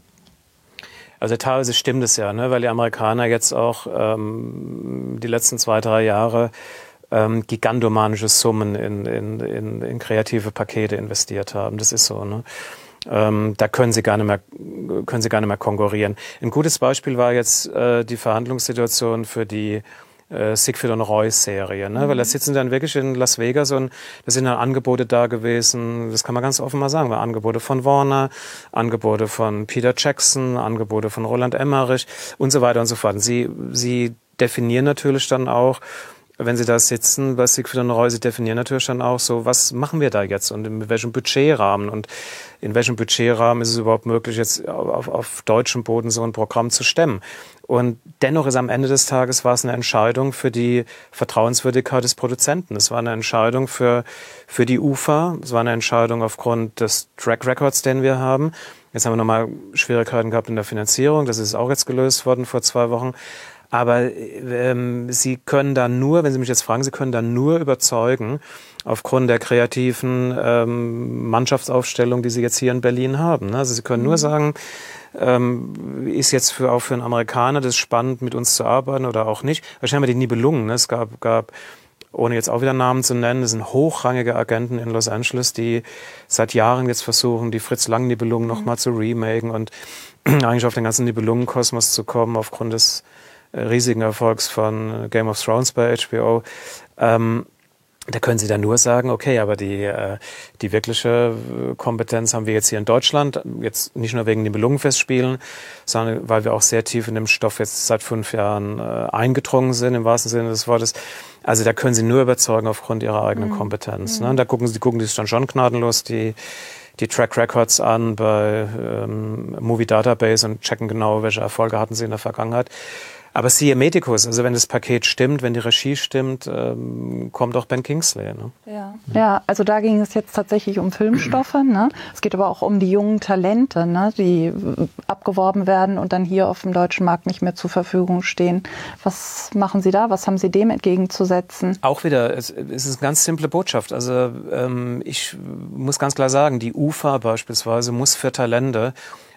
Also teilweise stimmt es ja, ne, weil die Amerikaner jetzt auch ähm, die letzten zwei, drei Jahre ähm, gigantomanische Summen in, in, in, in kreative Pakete investiert haben. Das ist so, ne? Ähm, da können sie gar nicht mehr, können sie gar nicht mehr konkurrieren. Ein gutes Beispiel war jetzt äh, die Verhandlungssituation für die äh, Siegfried und Roy Serie, ne? Mhm. Weil da sitzen dann wirklich in Las Vegas und da sind dann Angebote da gewesen, das kann man ganz offen mal sagen, war Angebote von Warner, Angebote von Peter Jackson, Angebote von Roland Emmerich und so weiter und so fort. Und sie, sie definieren natürlich dann auch, wenn Sie da sitzen bei Siegfried und Roy, Sie definieren natürlich dann auch so, was machen wir da jetzt und in welchem Budgetrahmen und in welchem Budgetrahmen ist es überhaupt möglich, jetzt auf, auf deutschem Boden so ein Programm zu stemmen. Und dennoch ist am Ende des Tages war es eine Entscheidung für die Vertrauenswürdigkeit des Produzenten. Es war eine Entscheidung für, für die U F A, es war eine Entscheidung aufgrund des Track Records, den wir haben. Jetzt haben wir nochmal Schwierigkeiten gehabt in der Finanzierung, das ist auch jetzt gelöst worden vor zwei Wochen. Aber ähm, Sie können da nur, wenn Sie mich jetzt fragen, Sie können da nur überzeugen aufgrund der kreativen ähm, Mannschaftsaufstellung, die Sie jetzt hier in Berlin haben. Ne? Also Sie können mhm. nur sagen, ähm, ist jetzt für, auch für einen Amerikaner das spannend, mit uns zu arbeiten oder auch nicht. Wahrscheinlich haben wir die Nibelungen. Ne? Es gab, gab, ohne jetzt auch wieder Namen zu nennen, das sind hochrangige Agenten in Los Angeles, die seit Jahren jetzt versuchen, die Fritz-Lang-Nibelungen mhm. nochmal zu remaken und eigentlich auf den ganzen Nibelungen-Kosmos zu kommen aufgrund des riesigen Erfolgs von Game of Thrones bei H B O. Ähm, da können Sie dann nur sagen, okay, aber die, äh, die wirkliche Kompetenz haben wir jetzt hier in Deutschland, jetzt nicht nur wegen den Nibelungenfestspielen, sondern weil wir auch sehr tief in dem Stoff jetzt seit fünf Jahren äh, eingedrungen sind, im wahrsten Sinne des Wortes. Also da können Sie nur überzeugen aufgrund Ihrer eigenen mhm. Kompetenz. Ne? Und da gucken Sie, gucken die sich dann schon gnadenlos die die Track Records an bei ähm, Movie Database und checken genau, welche Erfolge hatten sie in der Vergangenheit. Aber siehe Medicus, also wenn das Paket stimmt, wenn die Regie stimmt, ähm, kommt auch Ben Kingsley. Ne? Ja. ja, also da ging es jetzt tatsächlich um Filmstoffe. Ne? Es geht aber auch um die jungen Talente, ne? Die abgeworben werden und dann hier auf dem deutschen Markt nicht mehr zur Verfügung stehen. Was machen Sie da? Was haben Sie dem entgegenzusetzen? Auch wieder, es, es ist eine ganz simple Botschaft. Also ähm, ich muss ganz klar sagen, die U F A beispielsweise muss für Talente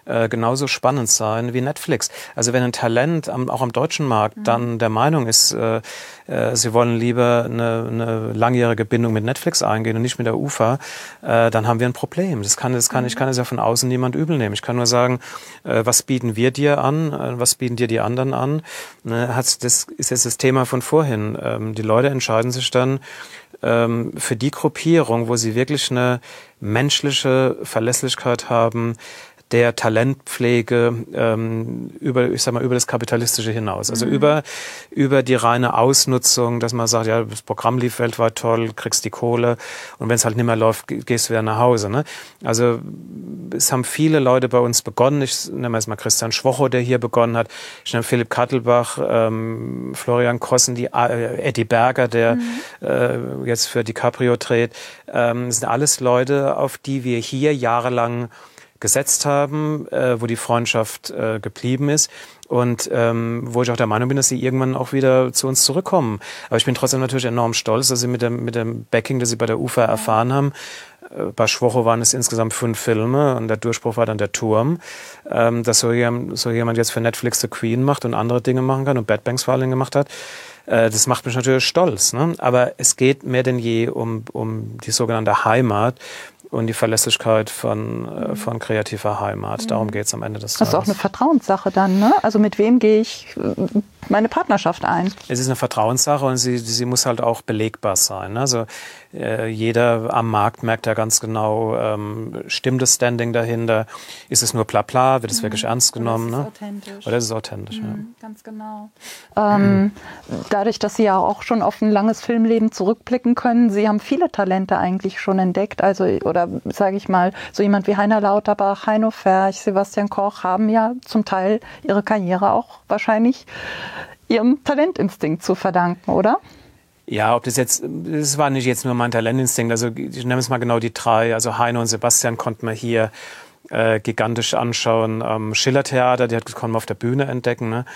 äh, genauso spannend sein wie Netflix. Also wenn ein Talent am, auch am deutschen Markt mhm. dann der Meinung ist, äh, äh, sie wollen lieber eine, eine langjährige Bindung mit Netflix eingehen und nicht mit der U F A, äh, dann haben wir ein Problem. Das kann, das kann, mhm. ich kann es ja von außen niemand übel nehmen. Ich kann nur sagen, äh, was bieten wir dir an, äh, was bieten dir die anderen an? Ne, hat, das ist jetzt das Thema von vorhin. Ähm, die Leute entscheiden sich dann ähm, für die Gruppierung, wo sie wirklich eine menschliche Verlässlichkeit haben, der Talentpflege ähm, über, ich sag mal, über das Kapitalistische hinaus. Also mhm. über über die reine Ausnutzung, dass man sagt, ja, das Programm lief weltweit toll, kriegst die Kohle und wenn es halt nicht mehr läuft, gehst du wieder nach Hause. Ne? Also es haben viele Leute bei uns begonnen. Ich nehme jetzt mal Christian Schwocho, der hier begonnen hat. Ich nehme Philipp Kattelbach, ähm, Florian Kossen, die, äh, Eddie Berger, der mhm. äh, jetzt für DiCaprio dreht. Ähm, das sind alles Leute, auf die wir hier jahrelang gesetzt haben, äh, wo die Freundschaft äh, geblieben ist und ähm, wo ich auch der Meinung bin, dass sie irgendwann auch wieder zu uns zurückkommen. Aber ich bin trotzdem natürlich enorm stolz, dass sie mit dem, mit dem Backing, das sie bei der U F A erfahren haben, äh, bei Schwocho waren es insgesamt fünf Filme und der Durchbruch war dann der Turm, ähm, dass so jemand, so jemand jetzt für Netflix The Queen macht und andere Dinge machen kann und Bad Banks vor allem gemacht hat. Äh, das macht mich natürlich stolz. Ne? Aber es geht mehr denn je um, um die sogenannte Heimat und die Verlässlichkeit von, äh, von kreativer Heimat. Darum geht es am Ende des Tages. Das ist auch eine Vertrauenssache dann, ne? Also mit wem gehe ich meine Partnerschaft ein? Es ist eine Vertrauenssache und sie, sie muss halt auch belegbar sein. Ne? Also äh, jeder am Markt merkt ja ganz genau, ähm, stimmt das Standing dahinter? Ist es nur Blabla? Wird es mhm. wirklich ernst genommen? Oder ist es ne? authentisch? Oder ist es authentisch, mhm, ja. Ganz genau. Ähm, dadurch, dass Sie ja auch schon auf ein langes Filmleben zurückblicken können, Sie haben viele Talente eigentlich schon entdeckt, also oder sage ich mal, so jemand wie Heiner Lauterbach, Heino Ferch, Sebastian Koch haben ja zum Teil ihre Karriere auch wahrscheinlich ihrem Talentinstinkt zu verdanken, oder? Ja, ob das jetzt, das war nicht jetzt nur mein Talentinstinkt, also ich nehme es mal genau die drei, also Heino und Sebastian konnten wir hier äh, gigantisch anschauen am Schillertheater, die hat konnten wir auf der Bühne entdecken. Ne?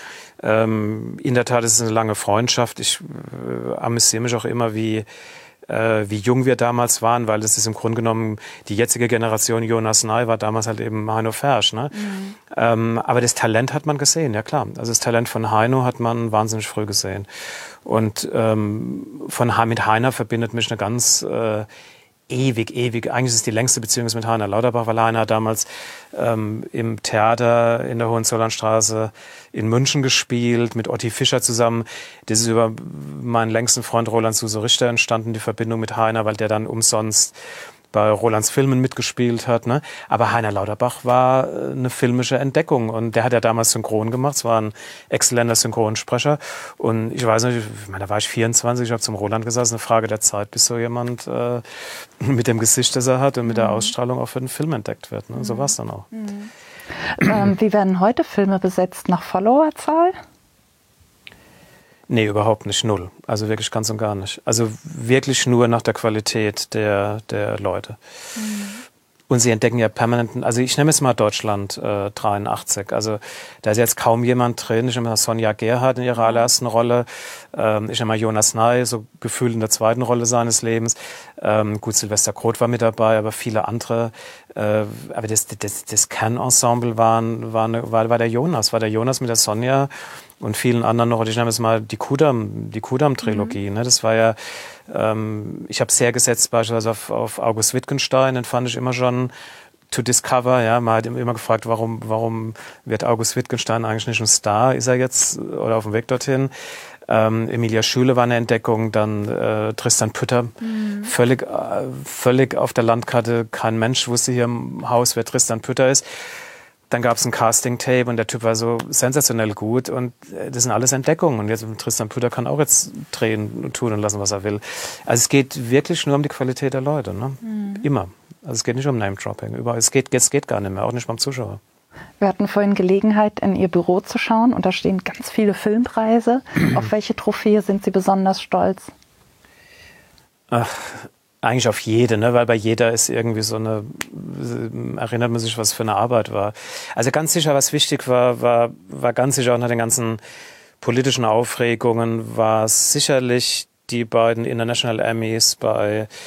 Ähm, in der Tat ist es eine lange Freundschaft, ich äh, amüsiere mich auch immer, wie Äh, wie jung wir damals waren, weil das ist im Grunde genommen die jetzige Generation. Jonas Ney war damals halt eben Heino Ferch. Ne? Mhm. Ähm, aber das Talent hat man gesehen, ja klar. Also das Talent von Heino hat man wahnsinnig früh gesehen. Und ähm, von mit Heiner verbindet mich eine ganz äh, ewig, ewig, eigentlich ist es die längste Beziehung mit Heiner Lauterbach, weil Heiner damals ähm, im Theater in der Hohenzollernstraße in München gespielt, mit Otti Fischer zusammen. Das ist über meinen längsten Freund Roland Suse Richter entstanden, die Verbindung mit Heiner, weil der dann umsonst bei Rolands Filmen mitgespielt hat. Ne? Aber Heiner Lauterbach war eine filmische Entdeckung und der hat ja damals synchron gemacht. Es war ein exzellenter Synchronsprecher und ich weiß nicht, ich meine, da war ich vierundzwanzig, ich habe zum Roland gesagt, es ist eine Frage der Zeit, bis so jemand äh, mit dem Gesicht, das er hat und mit mhm. der Ausstrahlung auch für den Film entdeckt wird. Ne? So war es dann auch. Mhm. ähm, wie werden heute Filme besetzt? Nach Followerzahl? Nee, überhaupt nicht, null. Also wirklich ganz und gar nicht. Also wirklich nur nach der Qualität der, der Leute. Mhm. Und sie entdecken ja permanent, also ich nehme jetzt mal Deutschland äh, dreiundachtzig, also da ist jetzt kaum jemand drin. Ich nehme mal Sonja Gerhardt in ihrer allerersten Rolle, ähm, ich nehme mal Jonas Ney, so gefühlt in der zweiten Rolle seines Lebens. Ähm, gut, Silvester Groth war mit dabei, aber viele andere. Äh, aber das, das, das Kernensemble waren, war, eine, war, war der Jonas, war der Jonas mit der Sonja und vielen anderen noch. Und ich nehme jetzt mal die Kudam, die Kudam-Trilogie. Mhm. Ne? Das war ja, ähm, ich habe sehr gesetzt beispielsweise auf, auf August Wittgenstein, den fand ich immer schon to discover. Ja, man hat immer gefragt, warum, warum wird August Wittgenstein eigentlich nicht ein Star? Ist er jetzt oder auf dem Weg dorthin? Ähm, Emilia Schüle war eine Entdeckung, dann äh, Tristan Pütter, mhm. völlig, äh, völlig auf der Landkarte. Kein Mensch wusste hier im Haus, wer Tristan Pütter ist. Dann gab es ein Casting-Tape und der Typ war so sensationell gut und das sind alles Entdeckungen. Und jetzt Tristan Pütter kann auch jetzt drehen und tun und lassen, was er will. Also es geht wirklich nur um die Qualität der Leute, ne? Mhm. Immer. Also es geht nicht um Name-Dropping. Überall. Es geht, es geht gar nicht mehr, auch nicht beim Zuschauer. Wir hatten vorhin Gelegenheit, in Ihr Büro zu schauen und da stehen ganz viele Filmpreise. Auf welche Trophäe sind Sie besonders stolz? Ach, eigentlich auf jede, ne? Weil bei jeder ist irgendwie so eine, erinnert man sich, was für eine Arbeit war. Also ganz sicher, was wichtig war, war, war ganz sicher auch nach den ganzen politischen Aufregungen, war sicherlich die beiden International Emmys bei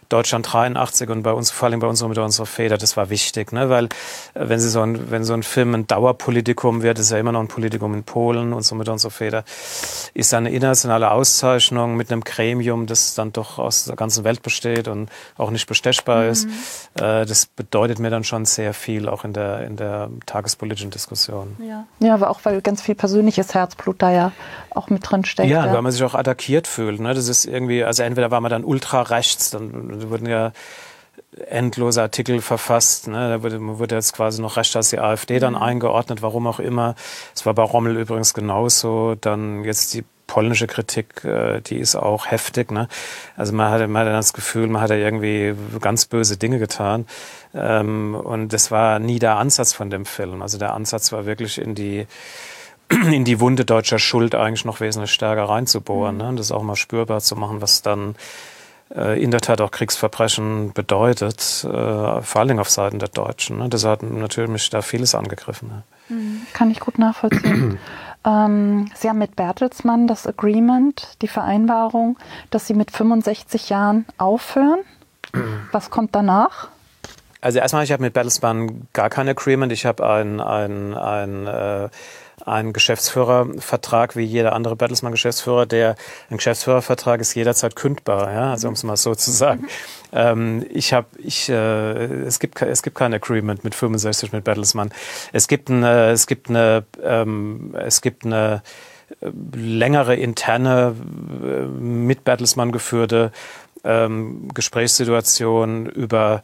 Deutschland dreiundachtzig und bei uns, vor allem bei uns mit unserer Feder, das war wichtig, ne? Weil äh, wenn sie so ein, wenn so ein Film ein Dauerpolitikum wird, ist ja immer noch ein Politikum in Polen und so mit unserer Feder, ist eine internationale Auszeichnung mit einem Gremium, das dann doch aus der ganzen Welt besteht und auch nicht bestechbar mhm. ist. Äh, das bedeutet mir dann schon sehr viel, auch in der, in der tagespolitischen Diskussion. Ja. ja, aber auch, weil ganz viel persönliches Herzblut da ja auch mit drin steckt. Ja, ja. weil man sich auch attackiert fühlt, ne? Das ist irgendwie, also entweder war man dann ultra rechts, dann wurden ja endlose Artikel verfasst. Ne? Da wurde, wurde jetzt quasi noch rechter als die AfD dann mhm. eingeordnet, warum auch immer. Es war bei Rommel übrigens genauso. Dann jetzt die polnische Kritik, äh, die ist auch heftig. Ne? Also man hatte, man hatte das Gefühl, man hatte irgendwie ganz böse Dinge getan. Ähm, und das war nie der Ansatz von dem Film. Also der Ansatz war wirklich in die in die Wunde deutscher Schuld eigentlich noch wesentlich stärker reinzubohren. Mhm. Ne? Und das auch mal spürbar zu machen, was dann in der Tat auch Kriegsverbrechen bedeutet, äh, vor allen Dingen auf Seiten der Deutschen. Ne? Das hat natürlich mich da vieles angegriffen. Ne? Kann ich gut nachvollziehen. ähm, Sie haben mit Bertelsmann das Agreement, die Vereinbarung, dass Sie mit fünfundsechzig Jahren aufhören. Was kommt danach? Also erstmal, ich habe mit Bertelsmann gar kein Agreement. Ich habe ein, ein, ein äh, einen Geschäftsführervertrag wie jeder andere Bertelsmann-Geschäftsführer. Der ein Geschäftsführervertrag ist jederzeit kündbar, ja, also um es mal so zu sagen. Mhm. Ähm, ich habe, ich, äh, es gibt, es gibt kein Agreement mit fünfundsechzig mit Bertelsmann. Es gibt eine, es gibt eine, ähm, es gibt eine längere interne mit Bertelsmann geführte ähm, Gesprächssituation über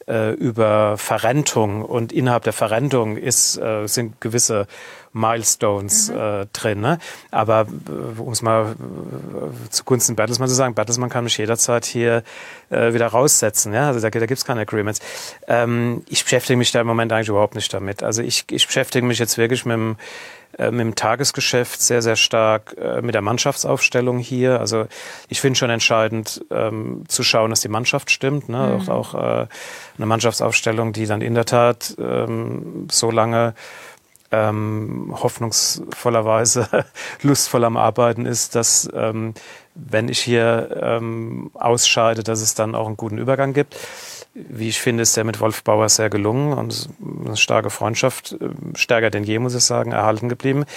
über Verrentung, und innerhalb der Verrentung ist, äh, sind gewisse Milestones mhm. äh, drin. Ne? Aber äh, um es mal äh, zugunsten Bertelsmann zu sagen, Bertelsmann kann mich jederzeit hier äh, wieder raussetzen. Ja? Also da, da gibt es keine Agreements. Ähm, ich beschäftige mich da im Moment eigentlich überhaupt nicht damit. Also ich, ich beschäftige mich jetzt wirklich mit dem mit dem Tagesgeschäft sehr, sehr stark äh, mit der Mannschaftsaufstellung hier. Also ich finde schon entscheidend ähm, zu schauen, dass die Mannschaft stimmt. Ne? Mhm. Auch, auch äh, eine Mannschaftsaufstellung, die dann in der Tat ähm, so lange ähm, hoffnungsvollerweise lustvoll am Arbeiten ist, dass ähm, wenn ich hier ähm, ausscheide, dass es dann auch einen guten Übergang gibt. Wie ich finde, ist der mit Wolf Bauer sehr gelungen und eine starke Freundschaft, stärker denn je, muss ich sagen, erhalten geblieben.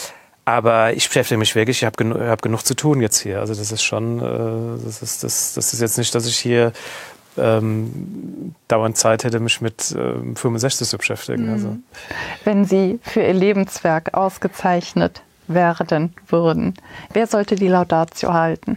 Aber ich beschäftige mich wirklich, ich habe genu- hab genug zu tun jetzt hier. Also das ist schon, äh, das ist, das, das ist jetzt nicht, dass ich hier ähm, dauernd Zeit hätte, mich mit ähm, fünfundsechzig zu beschäftigen. Mhm. Also. Wenn Sie für Ihr Lebenswerk ausgezeichnet werden würden, wer sollte die Laudatio halten?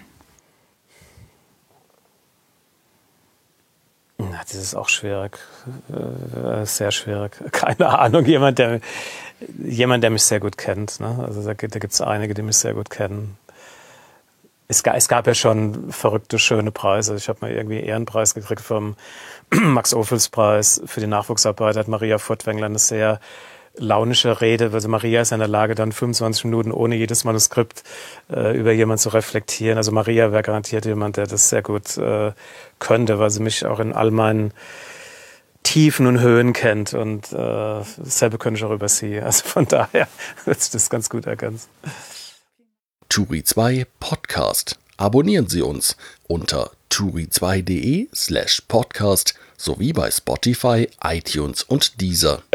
Na, das ist auch schwierig, äh, sehr schwierig. Keine Ahnung, jemand, der, jemand, der mich sehr gut kennt. Ne? Also da, da gibt es einige, die mich sehr gut kennen. Es, es gab ja schon verrückte, schöne Preise. Ich habe mal irgendwie einen Ehrenpreis gekriegt vom Max-Ophüls-Preis für die Nachwuchsarbeit. Hat Maria Furtwängler eine sehr launische Rede. Also Maria ist in der Lage, dann fünfundzwanzig Minuten ohne jedes Manuskript äh, über jemanden zu reflektieren. Also Maria wäre garantiert jemand, der das sehr gut äh, könnte, weil sie mich auch in all meinen Tiefen und Höhen kennt. Und äh, dasselbe könnte ich auch über sie. Also von daher wird sich das ganz gut ergänzen. Turi zwei Podcast. Abonnieren Sie uns unter turi zwei punkt de slash podcast sowie bei Spotify, iTunes und Deezer.